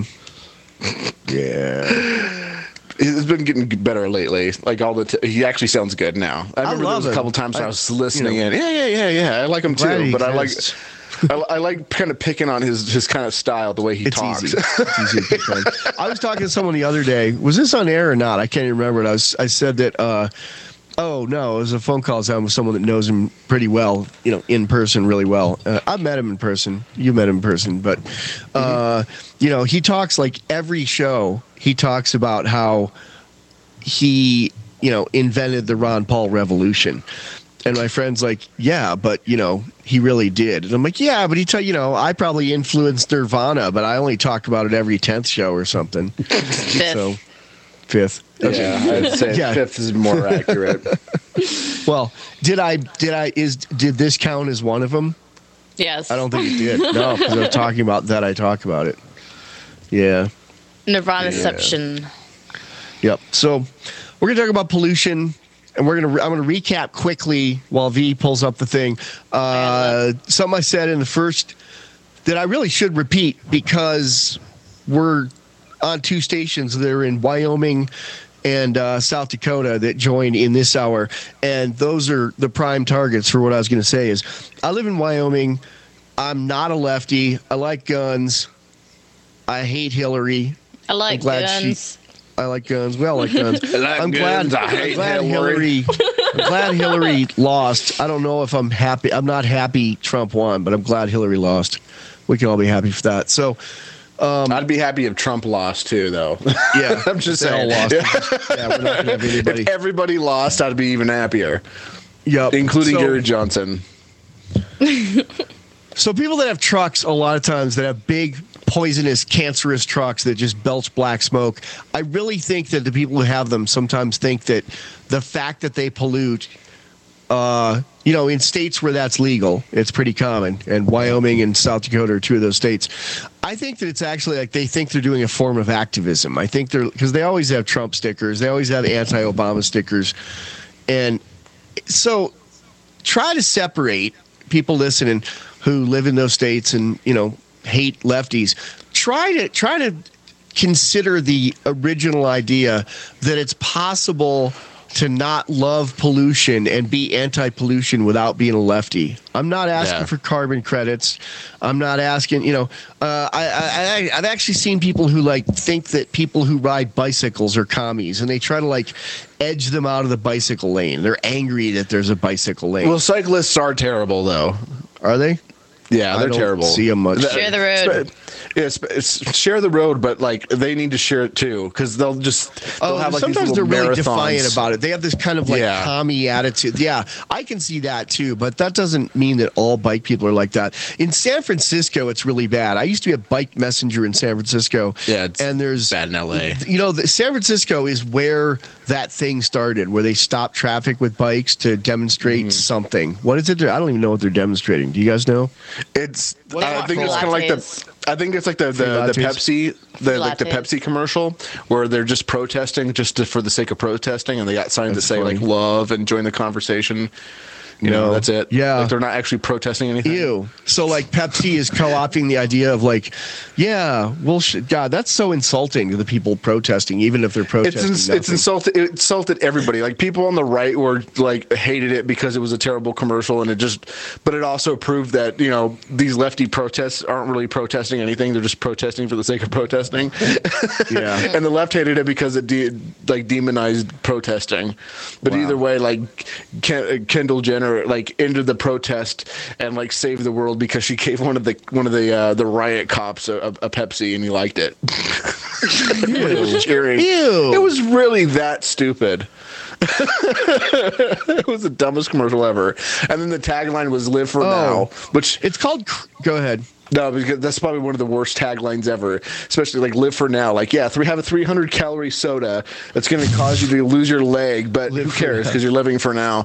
Yeah. It's been getting better lately. Like all the, t- he actually sounds good now. I remember there love was a him. couple times I, I- was listening you know, in. Yeah, yeah, yeah, yeah. I like him glad too, he but I like, exists. I, I like kind of picking on his his kind of style, the way he It's talks. easy. It's easy to pick on. I was talking to someone the other day. Was this on air or not? I can't even remember it. I was. I said that. Uh, oh no, it was a phone call I was having with someone that knows him pretty well. You know, in person, really well. Uh, I've met him in person. You met him in person, but uh, Mm-hmm. you know, he talks like every show. He talks about how he, you know, invented the Ron Paul revolution. And my friend's like, yeah, but, you know, he really did. And I'm like, yeah, but he tell you know, I probably influenced Nirvana, but I only talk about it every tenth show or something. Fifth. So, fifth. Yeah, I'd say Yeah. fifth is more accurate. Well, did I, did I, is, did this count as one of them? Yes. I don't think it did. No, because I was talking about that. I talk about it. Yeah. Nirvanaception. Yep. So we're gonna talk about pollution, and we're gonna I'm gonna recap quickly while V pulls up the thing. Uh, something I said in the first that I really should repeat because we're on two stations that are in Wyoming and uh, South Dakota that join in this hour, and those are the prime targets for what I was going to say. Is I live in Wyoming. I'm not a lefty. I like guns. I hate Hillary. I like guns. She, I like guns. We all like guns. like I'm guns. glad. I I'm hate glad Hillary. Hillary. I'm glad Hillary lost. I don't know if I'm happy. I'm not happy Trump won, but I'm glad Hillary lost. We can all be happy for that. So. Um, I'd be happy if Trump lost too, though. Yeah, I'm just they saying. all lost. Yeah, we're not gonna have anybody. If everybody lost, I'd be even happier. Yep, including so, Gary Johnson. So people that have trucks, a lot of times that have big, poisonous, cancerous trucks that just belch black smoke, I really think that the people who have them sometimes think that the fact that they pollute, uh, you know, in states where that's legal, it's pretty common, and Wyoming and South Dakota are two of those states. I think that it's actually like they think they're doing a form of activism. I think they're, because they always have Trump stickers, they always have anti-Obama stickers, and so try to separate people listening who live in those states and, you know, hate lefties. Try to try to consider the original idea that it's possible to not love pollution and be anti-pollution without being a lefty. I'm not asking Yeah. for carbon credits. I'm not asking, you know, uh, I, I, I've actually seen people who like think that people who ride bicycles are commies, and they try to like edge them out of the bicycle lane. They're angry that there's a bicycle lane. Well, cyclists are terrible, though. Are they? Yeah, I they're don't terrible. see them much. Share the road. It's, it's share the road, but like they need to share it too, because they'll just they'll Oh, have like sometimes these they're little really marathons. defiant about it. They have this kind of like Yeah. commie attitude. Yeah, I can see that too, but that doesn't mean that all bike people are like that. In San Francisco, it's really bad. I used to be a bike messenger in San Francisco. Yeah, it's and there's bad in L A. You know, the, San Francisco is where that thing started, where they stopped traffic with bikes to demonstrate Mm-hmm. something. What is it? I don't even know what they're demonstrating. Do you guys know? It's What I about think it's free kind of like the lattes? I think it's like the the, Free the lattes? Pepsi the like the lattes. Pepsi commercial where they're just protesting just to, for the sake of protesting, and they got signs That's that say funny. like love and join the conversation. You know, No. that's it. Yeah. Like they're not actually protesting anything. Ew. So like Pepsi is co-opting the idea of like, yeah, well, sh- God, that's so insulting to the people protesting, even if they're It's protesting. ins- it's nothing. insulted it insulted everybody. Like people on the right were like hated it because it was a terrible commercial, and it just but it also proved that, you know, these lefty protests aren't really protesting anything. They're just protesting for the sake of protesting. Yeah. And the left hated it because it de- like demonized protesting. But Wow. either way, like Ken- Kendall Jenner like ended the protest and like saved the world because she gave one of the one of the uh, the riot cops a, a, a Pepsi, and he liked it. Everybody was cheering. Ew. It was really that stupid. It was the dumbest commercial ever. And then the tagline was "Live for Oh. now," which It's called. cr- Go ahead. no, because that's probably one of the worst taglines ever. Especially like "Live for now." Like, yeah, three have a three hundred calorie soda that's going to cause you to lose your leg, but Live who for cares? now. Because you're living for now.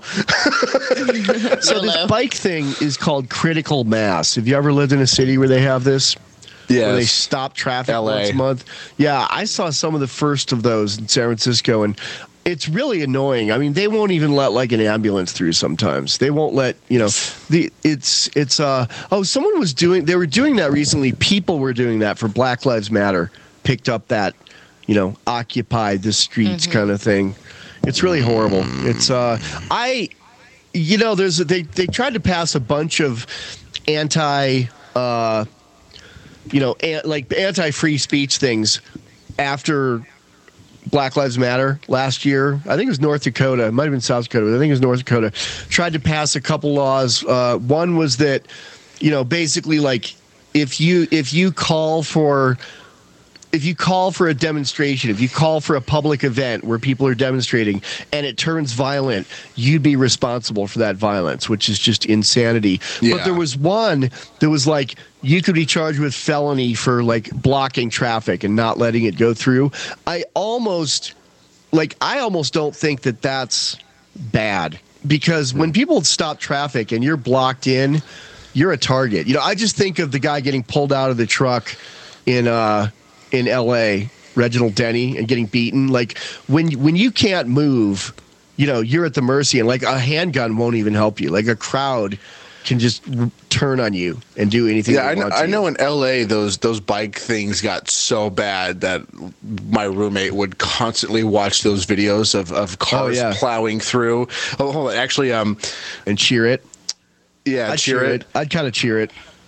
So this YOLO. bike thing is called critical mass. Have you ever lived in a city where they have this? Where they Yes. stop traffic L A. once a month. Yeah, I saw some of the first of those in San Francisco, and it's really annoying. I mean, they won't even let like an ambulance through sometimes. They won't let, you know, the it's it's uh oh, someone was doing they were doing that recently. People were doing that for Black Lives Matter. Picked up that, you know, occupy the streets kind of thing. It's really horrible. It's uh I you know, there's they they tried to pass a bunch of anti uh you know, an, like anti-free speech things after Black Lives Matter last year. I think it was North Dakota. It might have been South Dakota, but I think it was North Dakota. Tried to pass a couple laws. Uh, one was that, you know, basically like if you if you call for if you call for a demonstration, if you call for a public event where people are demonstrating and it turns violent, you'd be responsible for that violence, which is just insanity. But Yeah. there was one that was like you could be charged with felony for like blocking traffic and not letting it go through. I almost like I almost don't think that that's bad, because when people stop traffic and you're blocked in, you're a target. You know, I just think of the guy getting pulled out of the truck in uh in L A, Reginald Denny, and getting beaten. Like when when you can't move, you know, you're at the mercy, and like a handgun won't even help you. Like a crowd can just r- turn on you and do anything. Yeah, they I know, want to I you. know in L A those those bike things got so bad that my roommate would constantly watch those videos of, of cars yeah. plowing through. Oh, hold on. Actually, um, and cheer it. yeah, I'd cheer it. I'd kind of cheer it.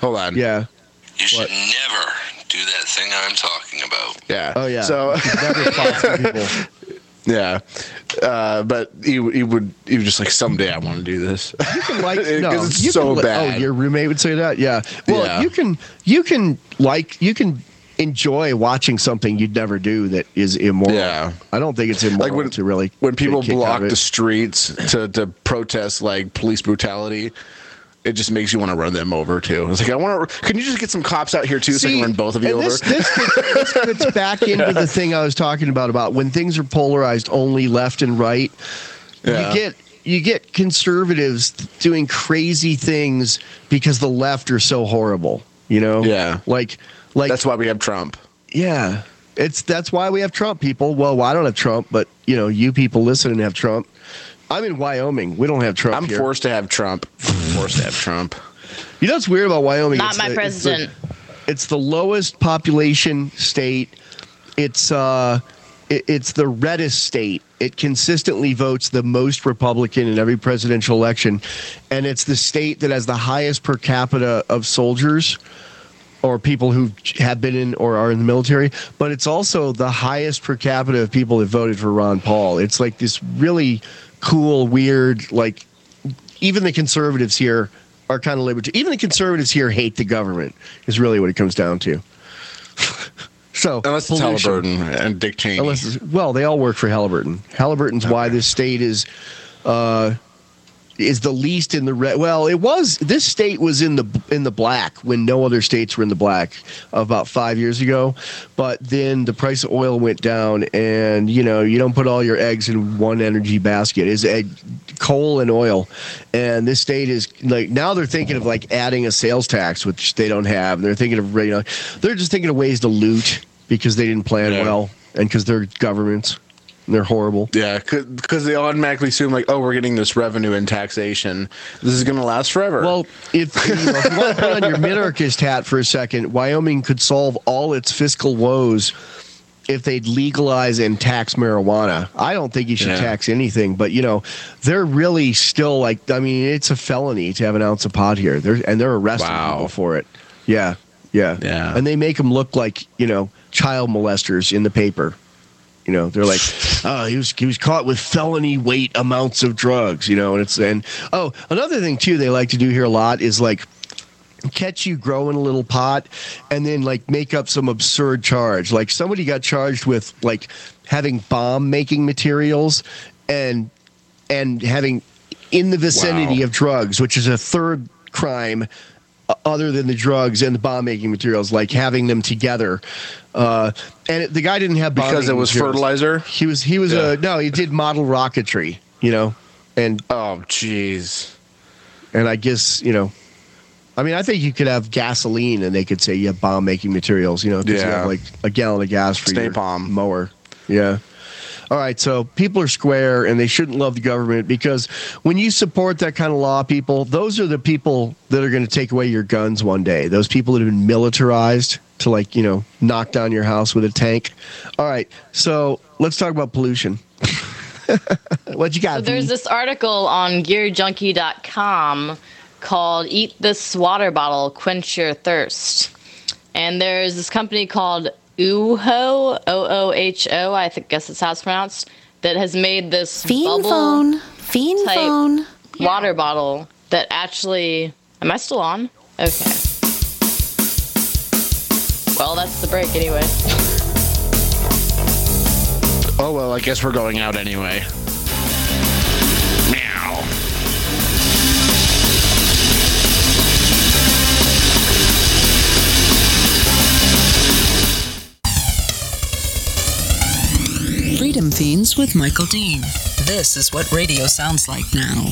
Hold on. Yeah. You should What? never do that thing I'm talking about. Yeah. Oh yeah. So never sponsor people. Yeah, uh, but he, he would he was just like, someday I want to do this. You can like It- no, 'cause it's you so can li- bad. Oh, your roommate would say that. Yeah. Well, Yeah. you can you can like you can enjoy watching something you'd never do that is immoral. Yeah. I don't think it's immoral Like when- to really when people get a kick out block of it. the streets to, to protest like police brutality, it just makes you want to run them over too. It's like, I want to. Can you just get some cops out here too, so I can run both of you and over? This, this, gets, this gets back into the thing I was talking about about when things are polarized only left and right. Yeah. You get you get conservatives doing crazy things because the left are so horrible. You know? Yeah. Like like That's why we have Trump. yeah. It's that's why we have Trump, people. Well, I don't have Trump, but you know, you people listening have Trump. I'm in Wyoming. We don't have Trump I'm here. forced to have Trump. forced to have Trump. You know what's weird about Wyoming? Not It's my the- president. It's the, it's the lowest population state. It's uh, it, it's the reddest state. It consistently votes the most Republican in every presidential election, and it's the state that has the highest per capita of soldiers or people who have been in or are in the military. But it's also the highest per capita of people that voted for Ron Paul. It's like this really cool, weird, like even the conservatives here are kind of libertarian. Even the conservatives here hate the government is really what it comes down to. So Unless it's pollution. Halliburton and Dick Cheney. Unless it's, well, they all work for Halliburton. Halliburton's why this state is uh, is the least in the red. Well, it was this state was in the in the black when no other states were in the black about five years ago. But then the price of oil went down, and you know you don't put all your eggs in one energy basket. Is egg, coal and oil, and this state is like now they're thinking of like adding a sales tax, which they don't have. They're thinking of you know they're just thinking of ways to loot because they didn't plan Yeah. well and because they're governments. And they're horrible. Yeah, because they automatically assume like, oh, we're getting this revenue and taxation. This is going to last forever. Well, if you, know, if you want to put on your minarchist hat for a second, Wyoming could solve all its fiscal woes if they'd legalize and tax marijuana. I don't think you should Yeah. tax anything, but you know, they're really still like. I mean, it's a felony to have an ounce of pot here. They're and they're arresting Wow. people for it. Yeah, yeah, Yeah. And they make them look like you know child molesters in the paper. You know, they're like, oh, he was he was caught with felony weight amounts of drugs. You know, and it's and oh, another thing too they like to do here a lot is like catch you growing a little pot and then like make up some absurd charge. Like somebody got charged with like having bomb making materials and and having in the vicinity Wow. of drugs, which is a third crime uh, other than the drugs and the bomb making materials, like having them together. Uh, and it, the guy didn't have bomb because it making was materials. fertilizer. He was he was Yeah. a no, he did model rocketry, you know, and Oh, jeez. and I guess you know, I mean, I think you could have gasoline and they could say you have bomb making materials, you know, 'cause you Yeah. have like a gallon of gas for your Napalm. mower. Yeah. All right, so people are square and they shouldn't love the government because when you support that kind of law, people, those are the people that are going to take away your guns one day. Those people that have been militarized to like, you know, knock down your house with a tank. All right, so let's talk about pollution. What you got? So there's V? this article on gear junkie dot com called Eat This Water Bottle, Quench Your Thirst. And there's this company called Ooho, O O H O, I think, guess it's how it's pronounced, that has made this Fiend bubble phone. Fiend type phone. water bottle that actually... Am I still on? Okay. Well, that's the break anyway. Oh, well, I guess we're going out anyway. Meow. Freedom Fiends with Michael Dean. This is what radio sounds like now.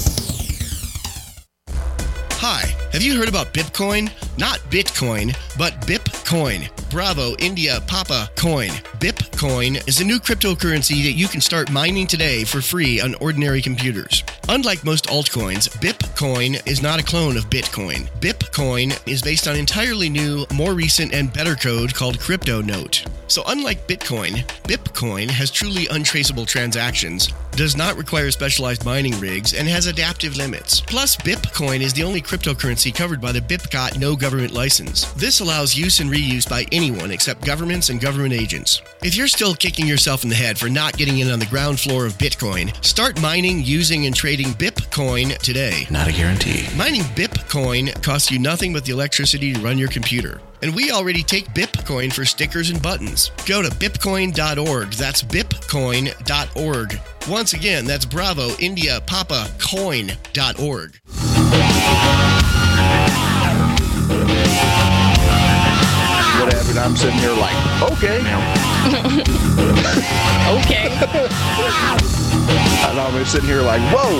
Hi, have you heard about Bitcoin? Not Bitcoin, but Bipcoin. Bravo, India, Papa, Coin. Bipcoin is a new cryptocurrency that you can start mining today for free on ordinary computers. Unlike most altcoins, Bipcoin is not a clone of Bitcoin. Bipcoin is based on entirely new, more recent, and better code called CryptoNote. So unlike Bitcoin, Bipcoin has truly untraceable transactions. does not require specialized mining rigs, and has adaptive limits. Plus, Bitcoin is the only cryptocurrency covered by the BIPCOT no government license. This allows use and reuse by anyone except governments and government agents. If you're still kicking yourself in the head for not getting in on the ground floor of Bitcoin, start mining, using, and trading Bitcoin today. Not a guarantee. Mining Bitcoin costs you nothing but the electricity to run your computer. And we already take Bitcoin for stickers and buttons. Go to bipcoin dot org. That's bipcoin dot org. Once again, that's Bravo, India, Papa, coin dot org. Whatever, and I'm sitting here like, okay. Okay. And I'm sitting here like, whoa.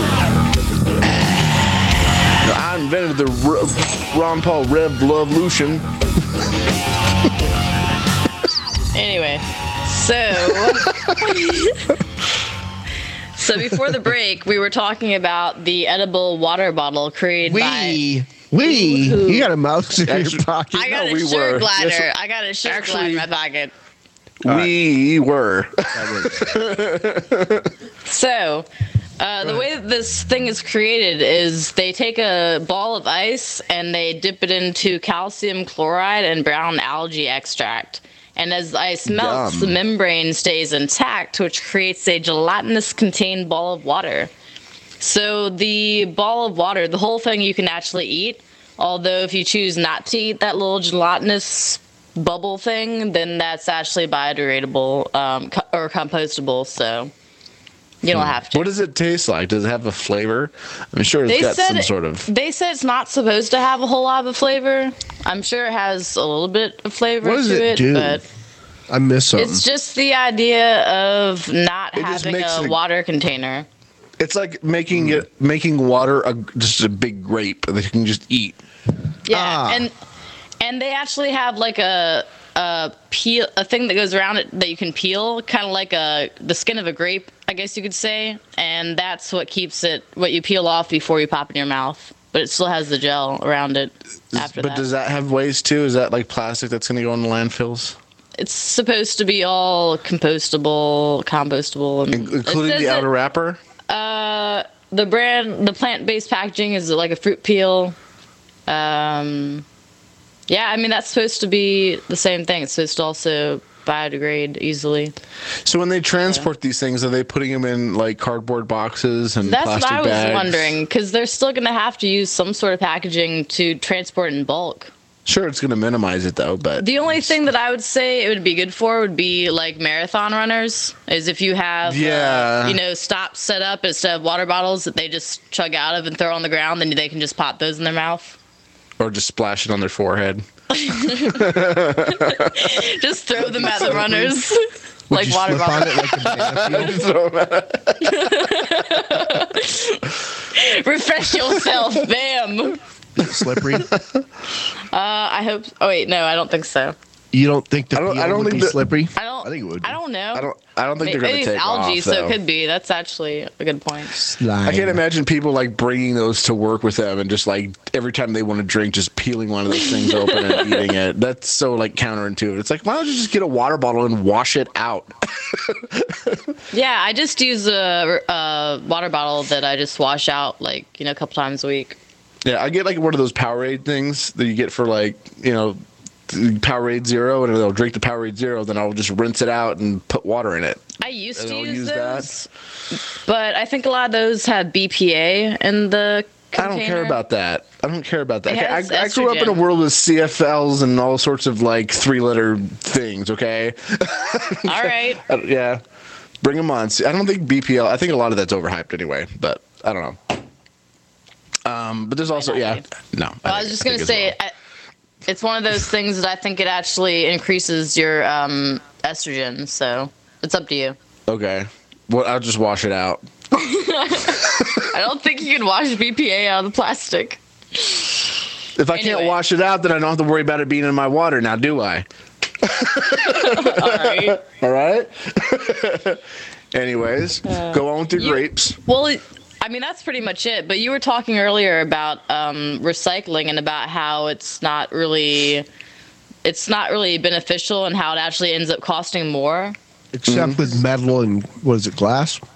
I invented the R- Ron Paul Revolution. Anyway, so so before the break, we were talking about the edible water bottle created we, by. We, Who? you got a mouse in your pocket. I got No, a we sugar were. glider. Yes, I got a sugar actually- glider in my pocket. We were. So, uh, the way that this thing is created is they take a ball of ice and they dip it into calcium chloride and brown algae extract. And as the ice melts, Yum. the membrane stays intact, which creates a gelatinous contained ball of water. So the ball of water, the whole thing you can actually eat, although if you choose not to eat that little gelatinous bubble thing, then that's actually biodegradable um, co- or compostable, so you don't have to. What does it taste like? Does it have a flavor? I'm sure it's They got said some it- sort of... They said it's not supposed to have a whole lot of flavor. I'm sure it has a little bit of flavor What does to it it, do? but I miss something. it's just the idea of not It just having makes a it- water container. It's like making it making water a, just a big grape that you can just eat. Yeah, Ah. and and they actually have like a a peel a thing that goes around it that you can peel, kind of like a the skin of a grape, I guess you could say, and that's what keeps it what you peel off before you pop in your mouth. But it still has the gel around it after but that. does that have waste too? Is that like plastic that's going to go in the landfills? It's supposed to be all compostable, compostable, and In- it including says the that, outer wrapper? Uh, the brand, the plant-based packaging is like a fruit peel. Um, yeah, I mean that's supposed to be the same thing. It's supposed to also biodegrade easily. So when they transport these things, are they putting them in like cardboard boxes and That's plastic what I was bags? wondering, because they're still going to have to use some sort of packaging to transport in bulk. Sure, it's going to minimize it though, but The only thing that I would say it would be good for would be like marathon runners, is if you have, Yeah. uh, you know, stops set up instead of water bottles that they just chug out of and throw on the ground, then they can just pop those in their mouth. or just splash it on their forehead. Just throw them at the runners Would like you water slip on bottles. it like a banana peel? Throw 'em at- Refresh yourself, bam. Is it slippery? Uh, I hope. Oh wait, no, I don't think so. You don't think the I don't- peel I don't would think be that- slippery? I don't. I think it would be. I don't know. I don't. I don't think Maybe they're going it's to take algae, off. so though. it could be. That's actually a good point. I can't imagine people like bringing those to work with them and just like every time they want to drink, just peeling one of those things open and eating it. That's so like counterintuitive. It's like, why don't you just get a water bottle and wash it out? Yeah, I just use a, a water bottle that I just wash out like you know a couple times a week. Yeah, I get like one of those Powerade things that you get for like, you know, Powerade Zero, and they'll drink the Powerade Zero, then I'll just rinse it out and put water in it. I used And to I'll use, use those, but I think a lot of those had B P A in the container. I don't care about that. I don't care about that. It Okay, I, has I grew up in a estrogen. world with C F Ls and all sorts of like three-letter things. Okay. All right. I- yeah, bring them on. See, I don't think B P L. I think a lot of that's overhyped anyway, but I don't know. Um, but there's also not yeah, be. no. Well, I think- was just I gonna think as say, well. I, it's one of those things that I think it actually increases your um, estrogen. So it's up to you. Okay, well, I'll just wash it out. I don't think you can wash B P A out of the plastic. If I can't Anyway. wash it out, then I don't have to worry about it being in my water. Now, do I? All right. All right. Anyways, go on with your you- grapes. Well, it- I mean that's pretty much it. But you were talking earlier about um, recycling and about how it's not really, it's not really beneficial and how it actually ends up costing more. Except with metal and, what is it, glass?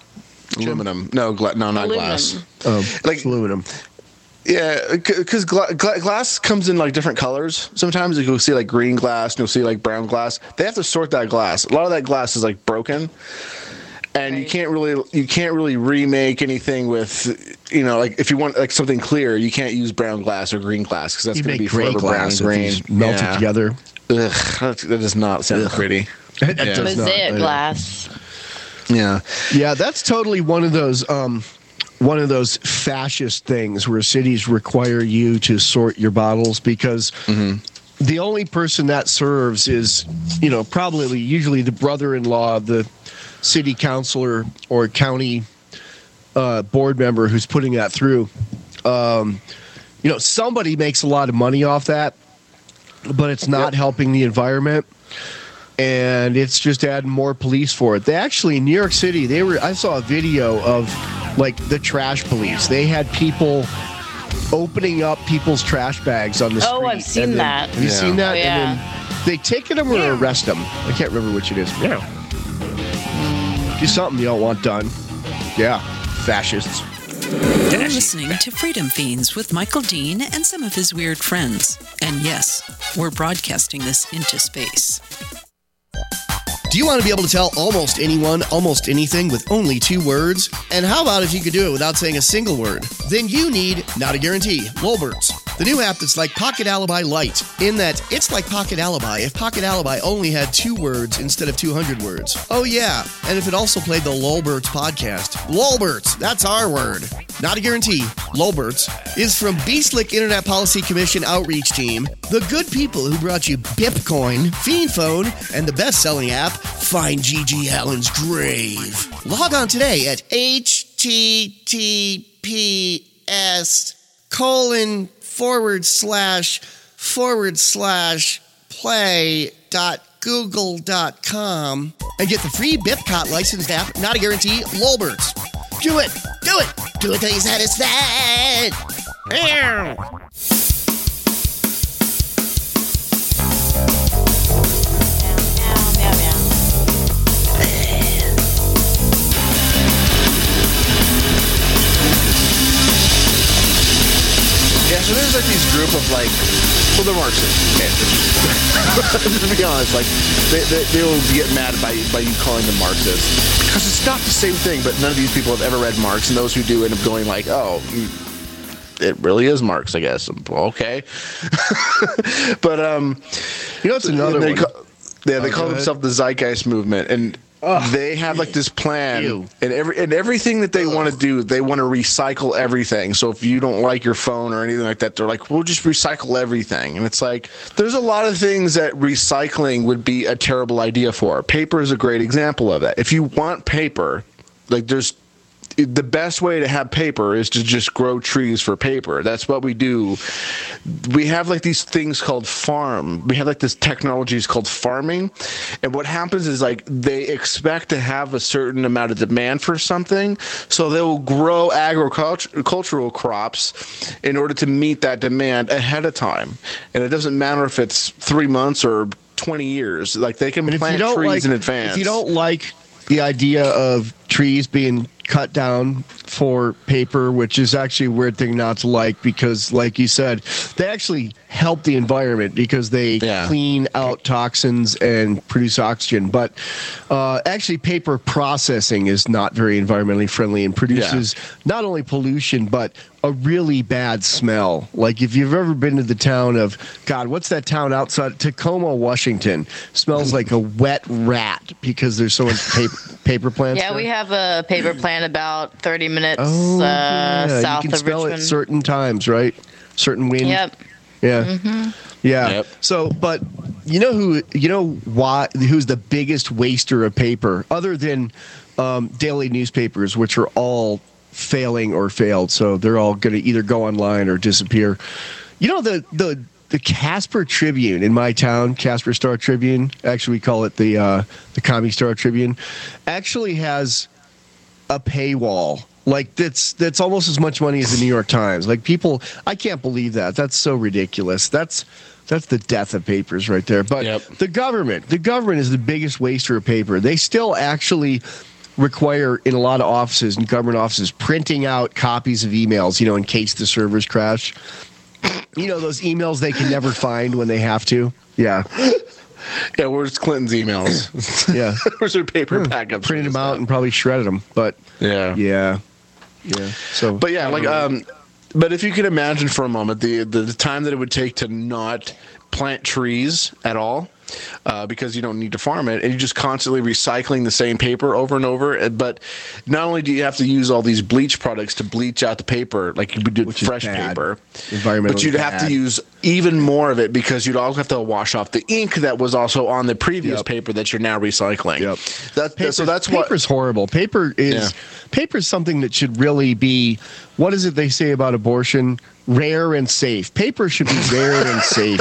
Aluminum. No, gla- no, not Aluminum. glass. Oh, Like- aluminum. Yeah, because gla- gla- glass comes in like different colors. Sometimes you'll see like green glass, and you'll see like brown glass. They have to sort that glass. A lot of that glass is like broken, and you Right. can't really you can't really remake anything with, you know, like if you want like something clear, you can't use brown glass or green glass because that's You going to make be gray forever brown glass and if green. these melt Yeah. it together. Ugh, that that does not sound pretty. That Yeah. does not, Mosaic I know. glass. Yeah. Yeah, that's totally one of those um, one of those fascist things where cities require you to sort your bottles because the only person that serves is, you know, probably usually the brother-in-law of the city councilor or county uh, board member who's putting that through. Um, you know, somebody makes a lot of money off that, but it's not Yep. helping the environment. And it's just adding more police for it. They actually in New York City, they were. I saw a video of like the trash police. They had people opening up people's trash bags on the street. Oh, I've seen and then- that. Have you Yeah. seen that? Oh, yeah. And then they ticket them or Yeah. arrest them. I can't remember which it is. Yeah. Do something you don't want done. Yeah, fascists. You're listening to Freedom Fiends with Michael Dean and some of his weird friends. And yes, we're broadcasting this into space. Do you want to be able to tell almost anyone almost anything with only two words? And how about if you could do it without saying a single word? Then you need Not a Guarantee, Lolberts, the new app that's like Pocket Alibi Lite, in that it's like Pocket Alibi if Pocket Alibi only had two words instead of two hundred words. Oh yeah, and if it also played the Lolberts podcast. Lolberts, that's our word. Not a Guarantee, Lolberts, is from Beastlick Internet Policy Commission Outreach Team, the good people who brought you Bipcoin, Fiend Phone, and the best-selling app, Find Gigi Allen's Grave. Log on today at https colon forward slash forward slash play dot google dot com and get the free Bipcot licensed app, Not a Guarantee, Lolberts. Do it! Do it! Do it till you're satisfied! Meow. Meow, meow, meow. Yeah, so there's like these group of like, well, they're Marxists. Okay, just, to be honest, like they, they they will get mad by by you calling them Marxists because it's not the same thing. But none of these people have ever read Marx, and those who do end up going like, oh, it really is Marx, I guess. Okay, but um, You know, it's another they one. Call, yeah, they Oh, call go themselves the Zeitgeist Movement, and they have like this plan, Ew. and every and everything that they want to do, they want to recycle everything. So if you don't like your phone or anything like that, they're like, we'll just recycle everything. And it's like, there's a lot of things that recycling would be a terrible idea for. Paper is a great example of that. If you want paper, like there's the best way to have paper is to just grow trees for paper. That's what we do. We have like these things called farm. We have like this technologies called farming. And what happens is like they expect to have a certain amount of demand for something. So they will grow agricultural crops in order to meet that demand ahead of time. And it doesn't matter if it's three months or twenty years. Like they can And if plant you don't trees like, in advance. if you don't like the idea of trees being cut down for paper, which is actually a weird thing not to like because, like you said, they actually help the environment because they Yeah. clean out toxins and produce oxygen. But uh, actually, paper processing is not very environmentally friendly and produces not only pollution but a really bad smell. Like if you've ever been to the town of, God, what's that town outside Tacoma, Washington? Smells like a wet rat because there's so much paper, paper plants. Yeah, there. we have a paper plant about thirty minutes Oh, uh, yeah. south you can of smell Richmond. it certain times, right? Certain wind. Yep. Yeah. Yeah. Yep. So, but you know who? You know why? Who's the biggest waster of paper, other than um, daily newspapers, which are all failing or failed, so they're all going to either go online or disappear. You know the the the Casper Tribune in my town, Casper Star Tribune. Actually, we call it the uh, the Commie Star Tribune. Actually has a paywall. Like that's that's almost as much money as the New York Times. Like people, I can't believe that. That's so ridiculous. That's that's the death of papers right there. But Yep. the government, the government is the biggest waster of paper. They still actually require, in a lot of offices and government offices, printing out copies of emails, you know, in case the servers crash. You know, those emails they can never find when they have to. Yeah. Yeah, where's Clinton's emails? Yeah. Where's their paper backups? Printed them out and probably shredded them. But yeah. Yeah. Yeah. So, but yeah, like, um, but if you could imagine for a moment the, the, the time that it would take to not plant trees at all, uh, because you don't need to farm it, and you're just constantly recycling the same paper over and over. But not only do you have to use all these bleach products to bleach out the paper, like you would do fresh paper, but you'd have bad. to use even more of it because you'd also have to wash off the ink that was also on the previous Yep. paper that you're now recycling. Yep. That, Paper's, so that's what paper's horrible. Paper is Yeah. paper is something that should really be. What is it they say about abortion? Rare and safe. Paper should be rare and safe.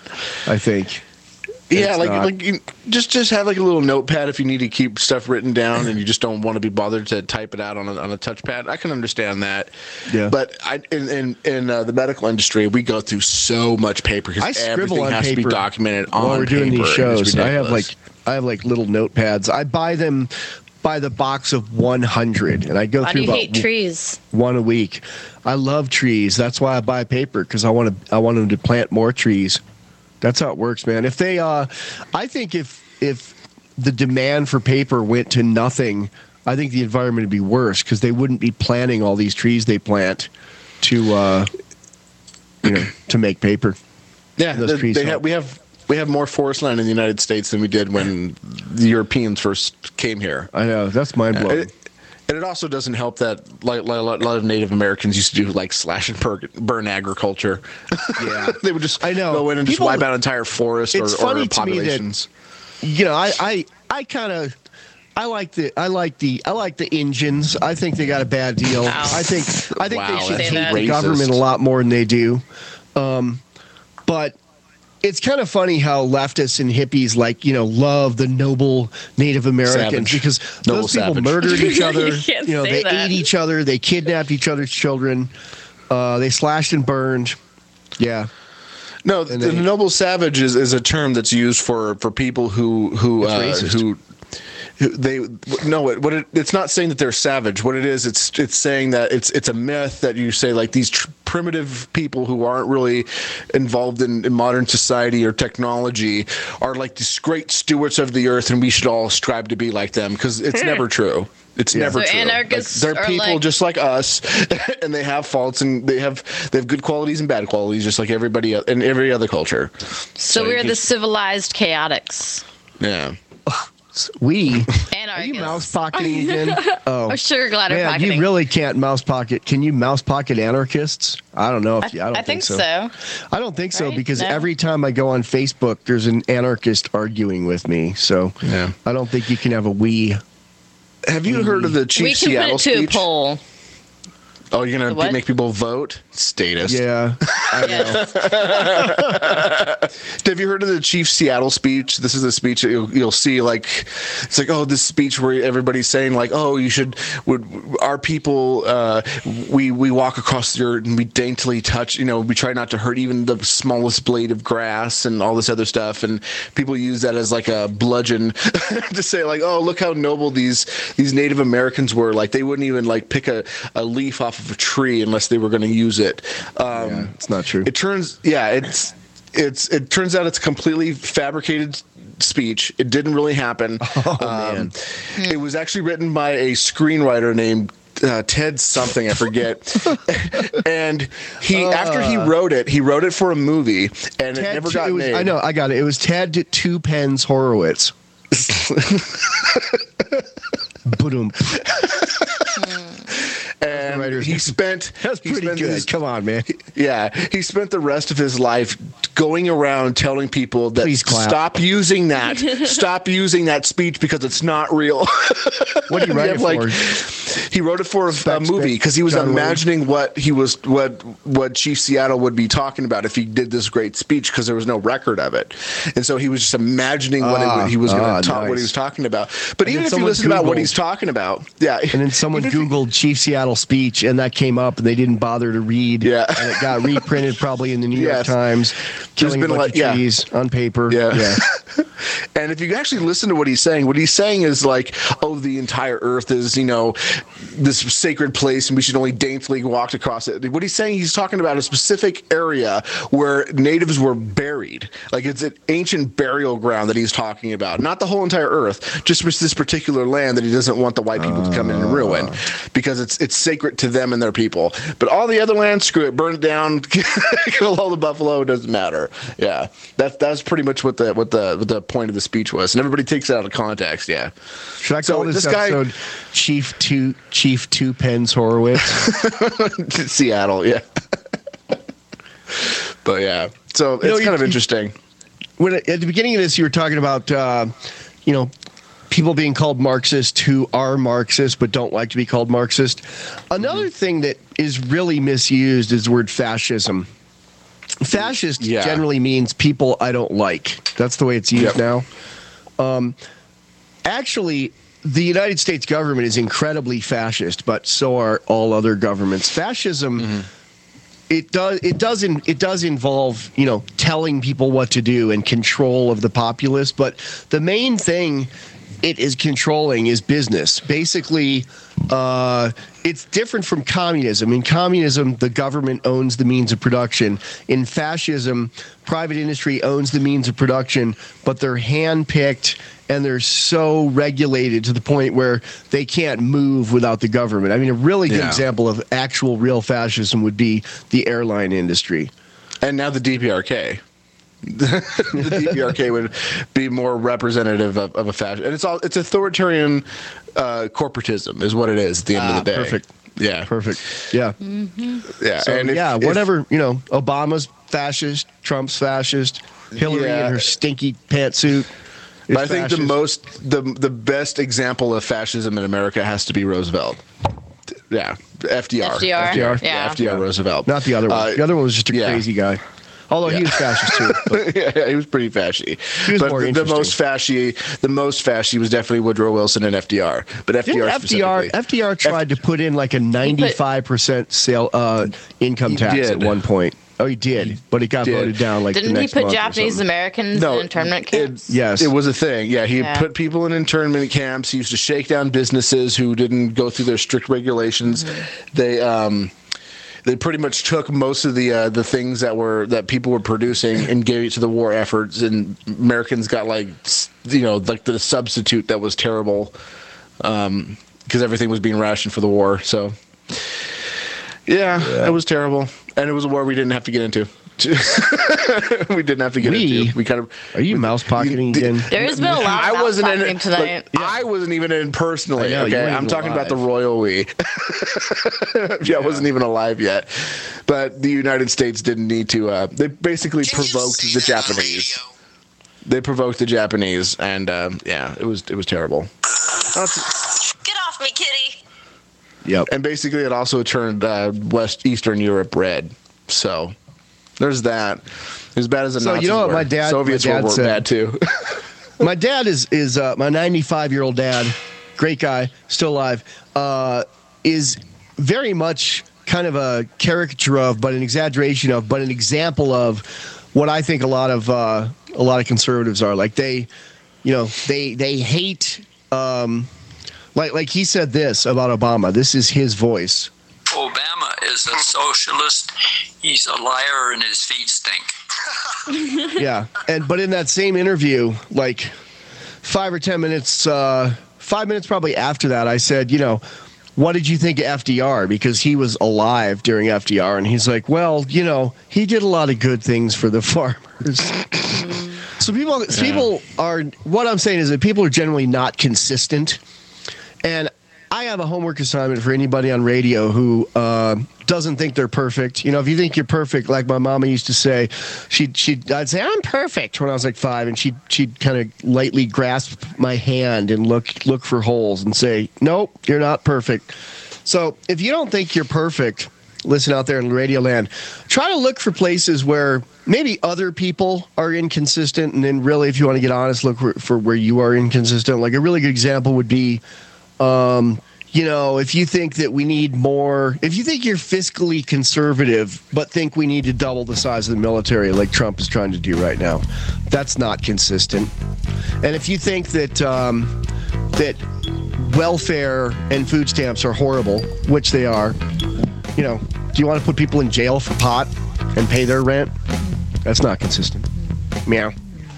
I think. Yeah, It's like not. like you, just just have like a little notepad if you need to keep stuff written down and you just don't want to be bothered to type it out on a, on a touchpad. I can understand that. Yeah. But I in in, in uh, the medical industry, we go through so much paper I because scribble everything on has to be paper documented on while we're doing paper. these It's shows. I have like ridiculous. I have like little notepads. I buy them by the box of one hundred, and I go Why do through you about hate trees? one a week. I love trees. That's why I buy paper, because I want to. I want them to plant more trees. That's how it works, man. If they, uh, I think if if the demand for paper went to nothing, I think the environment would be worse because they wouldn't be planting all these trees they plant to, uh, you know, to make paper. Yeah, Those they, trees they help. have, we have we have more forest land in the United States than we did when the Europeans first came here. I know, that's mind Uh, blowing. it- And it also doesn't help that like, like a lot of Native Americans used to do like slash and burn, burn agriculture. Yeah, they would just I know. go in and People- just wipe out entire forests or, It's or funny to me that- populations. You know, I, I, I kind of, I like the, I like the, I like the Indians. I think they got a bad deal. Wow. I think, I think Wow, they should that's hate the racist. government a lot more than they do. Um, but it's kind of funny how leftists and hippies, like, you know, love the noble Native Americans Savage. because Noble those people savage. murdered each other. You can't You know, say they that. ate each other. They kidnapped each other's children. Uh, they slashed and burned. Yeah. No, And the they- noble savage is, is a term that's used for, for people who who It's uh, racist. who who they no it, what it, it's not saying that they're savage. What it is, it's it's saying that it's it's a myth that you say like these tr- primitive people who aren't really involved in, in modern society or technology are like these great stewards of the earth, and we should all strive to be like them because it's never true. It's Yeah. never So true. Like, anarchists they're are people like- just like us, and they have faults, and they have they have good qualities and bad qualities, just like everybody el- in every other culture. So, So we're you the just- civilized chaotics. Yeah. We. Are you Anarchists. mouse pocketing again? Oh. Oh, sugar glider Man, pocketing. you really can't mouse pocket. Can you mouse pocket anarchists? I don't know if I, you. I don't I think, think so. I don't think so Right? because No. every time I go on Facebook, there's an anarchist arguing with me. So Yeah. I don't think you can have a we. Have you heard of the Chief We can Seattle put it to speech? a poll. Oh, you're gonna The what? make people vote? Statist. Yeah. I know. Have you heard of the Chief Seattle speech? This is a speech that you'll, you'll see. Like, it's like, oh, this speech where everybody's saying like, oh, you should. Would our people? Uh, we we walk across the earth and we daintily touch. You know, we try not to hurt even the smallest blade of grass and all this other stuff. And people use that as like a bludgeon to say like, oh, look how noble these these Native Americans were. Like, they wouldn't even like pick a, a leaf off of a tree unless they were going to use it. Um, Yeah, it's not true. It turns, yeah, it's it's it turns out it's completely fabricated speech. It didn't really happen. Oh, man. It was actually written by a screenwriter named uh, Ted something, I forget. And he, after he wrote it, he wrote it for a movie, and it Ted, never got it was, made. I know. I got it. It was Ted Two Pens Horowitz. Boom. And writer's he name. spent. That's he pretty spent good. his- Come on, man. Yeah, he spent the rest of his life going around telling people that Please clap. stop using that, stop using that speech because it's not real. What did he write Yeah, it like, for? He wrote it for a, a Spec, movie spec, because he was John Wayne. imagining what he was, what what Chief Seattle would be talking about if he did this great speech because there was no record of it, and so he was just imagining what it, Ah, would- he was going to ah, talk, what he nice. was talking about. But And even then if you someone listen about what Googled- he's talking about, yeah, And then someone even if you- Googled Chief Seattle speech, and that came up, and they didn't bother to read. Yeah. And it got reprinted probably in the New York Yes. Times, killing been a bunch like- of yeah. trees on paper. Yeah. Yeah. And if you actually listen to what he's saying, what he's saying is like, oh, the entire earth is, you know, this sacred place and we should only daintily walk across it. What he's saying, he's talking about a specific area where natives were buried. Like it's an ancient burial ground that he's talking about. Not the whole entire earth, just this particular land that he doesn't want the white people uh, to come in and ruin because it's it's sacred to them and their people. But all the other land, screw it, burn it down, kill all the buffalo, it doesn't matter. Yeah. That's that's pretty much what the what the what the point of the speech was. And everybody takes it out of context, yeah. Should I call so this, this episode guy, Chief Two Chief Two Pens Horowitz? Seattle, yeah. But yeah. So it's you know, kind you, of interesting. When at the beginning of this you were talking about uh, you know, people being called Marxist who are Marxist but don't like to be called Marxist. Another mm-hmm. thing that is really misused is the word fascism. Fascist yeah. generally means people I don't like. That's the way it's used yep. now. Um, actually, the United States government is incredibly fascist, but so are all other governments. Fascism, mm-hmm. it does it does in, it does involve, you know, telling people what to do and control of the populace. But the main thing it is controlling is business. Basically, uh, it's different from communism. In communism, the government owns the means of production. In fascism, private industry owns the means of production, but they're handpicked and they're so regulated to the point where they can't move without the government. I mean, a really good yeah. example of actual real fascism would be the airline industry. And now the D P R K. The D P R K would be more representative of, of a fascist, and it's all it's authoritarian uh, corporatism is what it is at the end ah, of the day. Perfect. Yeah. Perfect. Yeah. Mm-hmm. Yeah. So, and if, yeah, whatever, if, you know, Obama's fascist, Trump's fascist, Hillary yeah. in her stinky pantsuit. But I think fascist. the most the the best example of fascism in America has to be Roosevelt. Yeah. F D R. F D R. F D R. Yeah. yeah F D R. Roosevelt. Not the other one. Uh, the other one was just a yeah. crazy guy. Although yeah. he was fascist too. But. yeah, yeah, he was pretty fashy. He was but more the, the most fashy, the most fashy was definitely Woodrow Wilson and F D R. But F D R F D R, F D R tried F- to put in like a ninety-five percent sale uh, income tax did. at one point. Oh, he did, but it got did. voted down. Like didn't the he next put month Japanese Americans no, in internment camps? It, yes, it was a thing. Yeah, he yeah. put people in internment camps. He used to shake down businesses who didn't go through their strict regulations. Mm-hmm. They. Um, They pretty much took most of the uh, the things that were that people were producing and gave it to the war efforts, and Americans got like you know like the substitute that was terrible because um, everything was being rationed for the war. So yeah, yeah, it was terrible, and it was a war we didn't have to get into. we didn't have to get we, into. We kind of. Are you mouse pocketing again? There's been a lot of I wasn't mouse pocketing tonight. Like, yeah. I wasn't even in personally. Know, okay, I'm talking alive. about the royal we. yeah, yeah, I wasn't even alive yet. But the United States didn't need to. Uh, they basically Can provoked the Japanese. They provoked the Japanese, and uh, yeah, it was it was terrible. That's, Get off me, kitty. Yep. And basically, it also turned uh, West Eastern Europe red. So. There's that. As bad as the so Nazis you know what were. my dad Soviets my dad were said, bad too. My dad is is uh, my ninety-five year old dad, great guy, still alive. Uh, is very much kind of a caricature of, but an exaggeration of, but an example of what I think a lot of uh, a lot of conservatives are like. They, you know, they they hate. Um, like like he said this about Obama. This is his voice. Obama is a socialist. He's a liar and his feet stink. Yeah. And but in that same interview, like five or ten minutes, uh, five minutes probably after that, I said, you know, what did you think of F D R? Because he was alive during F D R. And he's like, well, you know, he did a lot of good things for the farmers. So people, yeah. people are, what I'm saying is that people are generally not consistent. And I have a homework assignment for anybody on radio who uh, doesn't think they're perfect. You know, if you think you're perfect, like my mama used to say, she'd, she'd I'd say, I'm perfect when I was like five, and she'd, she'd kind of lightly grasp my hand and look look for holes and say, nope, you're not perfect. So if you don't think you're perfect, listen out there in radio land, try to look for places where maybe other people are inconsistent, and then really, if you want to get honest, look for, for where you are inconsistent. Like a really good example would be, Um, you know, if you think that we need more, if you think you're fiscally conservative, but think we need to double the size of the military like Trump is trying to do right now, that's not consistent. And if you think that um, that welfare and food stamps are horrible, which they are, you know, do you want to put people in jail for pot and pay their rent? That's not consistent. Meow.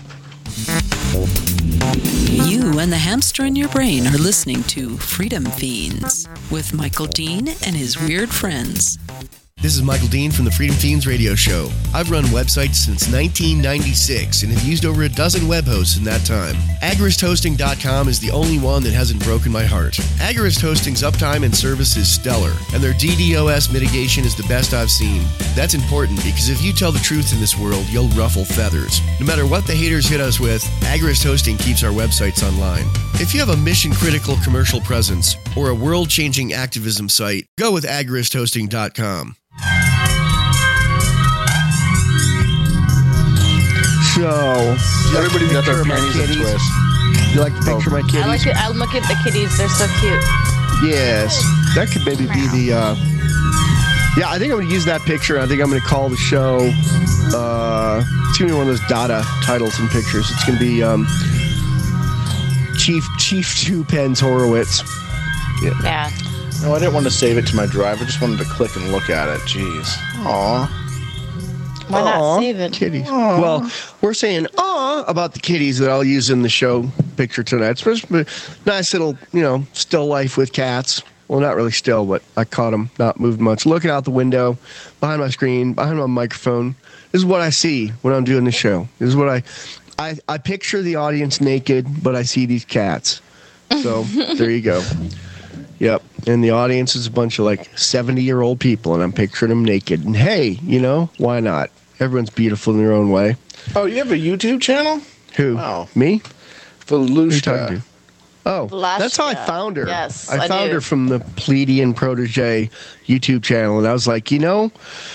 You and the hamster in your brain are listening to Freedom Fiends with Michael Dean and his weird friends. This is Michael Dean from the Freedom Fiends radio show. I've run websites since nineteen ninety-six and have used over a dozen web hosts in that time. Agorist Hosting dot com is the only one that hasn't broken my heart. Agorist Hosting's uptime and service is stellar, and their DDoS mitigation is the best I've seen. That's important because if you tell the truth in this world, you'll ruffle feathers. No matter what the haters hit us with, Agorist Hosting keeps our websites online. If you have a mission-critical commercial presence or a world-changing activism site, go with Agorist Hosting dot com. So, everybody got their panties in a twist. You like to picture oh. my kitties? I like it. I look at the kitties. They're so cute. Yes, that could maybe be the. Uh, yeah, I think I'm going to use that picture. I think I'm going to call the show. Uh, it's going to be one of those Dada titles and pictures. It's going to be um, Chief Chief Two Pens Horowitz. Yeah. yeah. No, I didn't want to save it to my drive. I just wanted to click and look at it. Jeez. Aw. Why not Aww, save it? Kitties. Aww. Well, we're saying aw about the kitties that I'll use in the show picture tonight. It's a nice little, you know, still life with cats. Well, not really still, but I caught them, not moved much. Looking out the window, behind my screen, behind my microphone. This is what I see when I'm doing the show. This is what I, I, I picture the audience naked, but I see these cats. So there you go. Yep. And the audience is a bunch of like seventy-year-old people, and I'm picturing them naked. And hey, you know, why not? Everyone's beautiful in their own way. Oh, you have a YouTube channel? Who? Wow. Me? Volushka. Oh, Vlashka. That's how I found her. Yes, I, I found do. her from the Pleiadian Protege YouTube channel, and I was like, you know,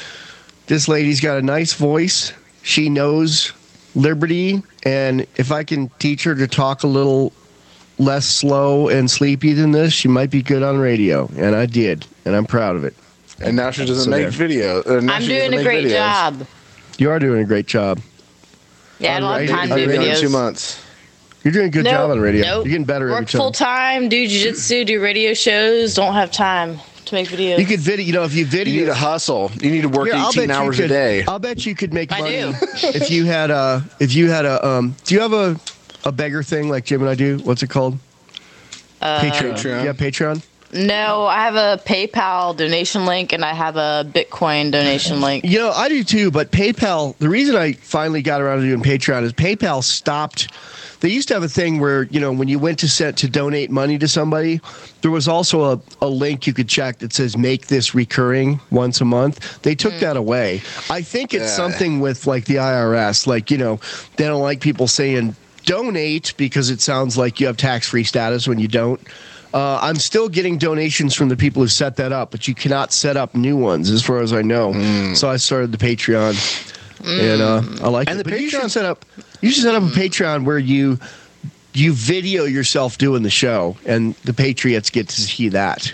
this lady's got a nice voice. She knows liberty, and if I can teach her to talk a little less slow and sleepy than this, she might be good on radio. And I did, and I'm proud of it. And now she doesn't So make there. videos. Uh, now I'm she doing doesn't a make great videos. job. You are doing a great job. Yeah, I don't have radio- time to on do radio In videos. two months. You're doing a good Nope, job on radio. nope. You're getting better every Work time. full time, do jiu-jitsu, do radio shows. Don't have time to make videos. You could video, you know, if you video. You need to hustle. You need to work Here, I'll bet eighteen you hours could- a day. I'll bet you could make I money do. if you had a if you had a um. Do you have a a beggar thing like Jim and I do? What's it called? Uh, Patreon. Patreon. Yeah, Patreon. No, I have a PayPal donation link and I have a Bitcoin donation link. You know, I do too. But PayPal. The reason I finally got around to doing Patreon is PayPal stopped. They used to have a thing where, you know, when you went to set to donate money to somebody, there was also a, a link you could check that says make this recurring once a month. They took mm. that away. I think it's Yeah. something with like the I R S. Like, you know, they don't like people saying donate because it sounds like you have tax-free status when you don't. Uh, I'm still getting donations from the people who set that up, but you cannot set up new ones as far as I know. Mm. So I started the Patreon. Mm. And uh, I like and it. The but Patreon- you should set up you should set up a Patreon where you you video yourself doing the show, and the Patriots get to see that.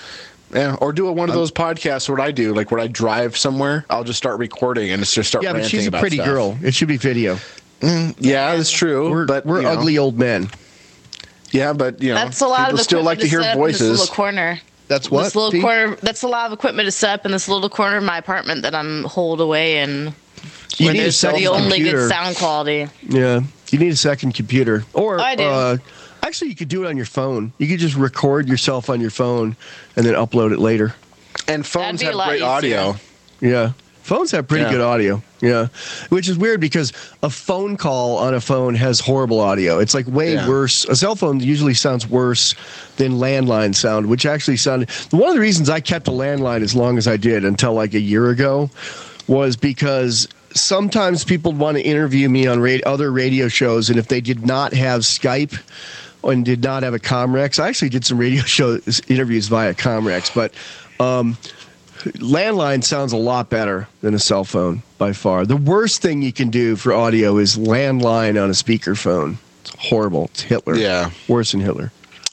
Yeah, or do it one of those podcasts. What I do, like when I drive somewhere, I'll just start recording and it's just start. Yeah, but ranting she's a about pretty stuff. girl. It should be video. Mm, yeah, that's true. We're, but we're you know. ugly old men. Yeah, but you know, That's a lot people of still equipment like to hear set up in this voices. little corner. That's what. This little Pete? corner. That's a lot of equipment to set up in this little corner of my apartment that I'm holed away in. You where need a there's second the only computer. good sound quality. Yeah, you need a second computer, or I do. Uh, actually, you could do it on your phone. You could just record yourself on your phone and then upload it later. And phones be a have lot great easier. audio. Yeah. Phones have pretty Yeah. good audio. Yeah. Which is weird because a phone call on a phone has horrible audio. It's like way Yeah. worse. A cell phone usually sounds worse than landline sound, which actually sounded. One of the reasons I kept a landline as long as I did until like a year ago was because sometimes people would want to interview me on ra- other radio shows, and if they did not have Skype and did not have a Comrex, I actually did some radio show interviews via Comrex, but um, landline sounds a lot better than a cell phone by far. The worst thing you can do for audio is landline on a speakerphone. It's horrible. It's Hitler. Yeah. Worse than Hitler.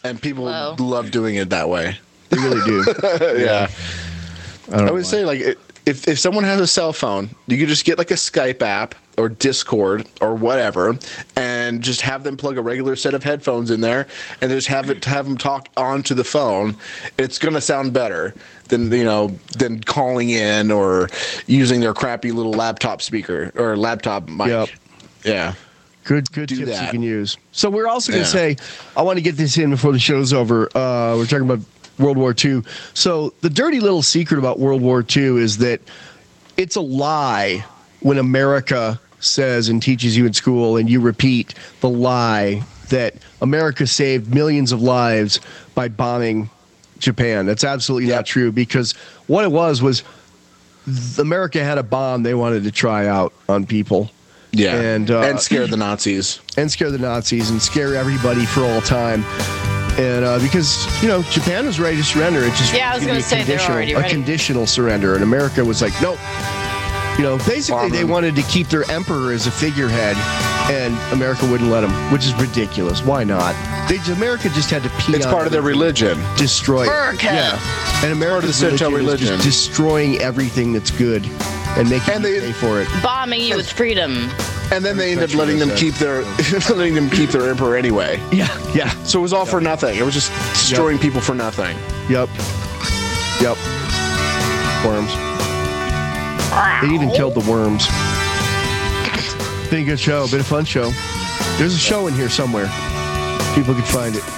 And people Hello. love doing it that way. They really do. Yeah. I, don't I know would why. say, like, it, if, if someone has a cell phone, you could just get, like, a Skype app or Discord or whatever and just have them plug a regular set of headphones in there and just have it have them talk onto the phone. It's going to sound better than, you know, than calling in or using their crappy little laptop speaker or laptop mic. Yep. Yeah. Good, good Do tips that. you can use. So we're also going to Yeah. say, I want to get this in before the show's over. Uh, we're talking about World War Two. So the dirty little secret about World War Two is that it's a lie when America says and teaches you in school and you repeat the lie that America saved millions of lives by bombing Japan. That's absolutely not true, because what it was was th- America had a bomb they wanted to try out on people. Yeah. And, uh, and scare the Nazis. And scare the Nazis and scare everybody for all time. And uh, because, you know, Japan was ready to surrender. It just Yeah, I was gonna gonna be a say they were conditional- already a ready. conditional surrender. And America was like, nope. You know, basically they wanted to keep their emperor as a figurehead, and America wouldn't let them, which is ridiculous. Why not? They, America just had to pee It's on part of their everything. religion. Destroy it. America. Yeah. And America's Part of the Shinto religion, is religion. just destroying everything that's good and making And you they- pay for it. Bombing you with freedom. And then they ended up Country letting them does keep their letting them keep their emperor anyway. Yeah, yeah. So it was all for nothing. It was just destroying people for nothing. Yep. Yep. Worms. They even killed the worms. Been a good show, been a fun show. There's a show in here somewhere. People can find it.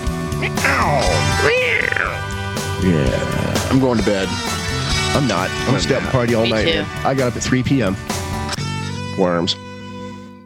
Yeah. I'm going to bed. I'm not. I'm I'm staying not. party all Me night. too. Man. I got up at three p.m. Worms.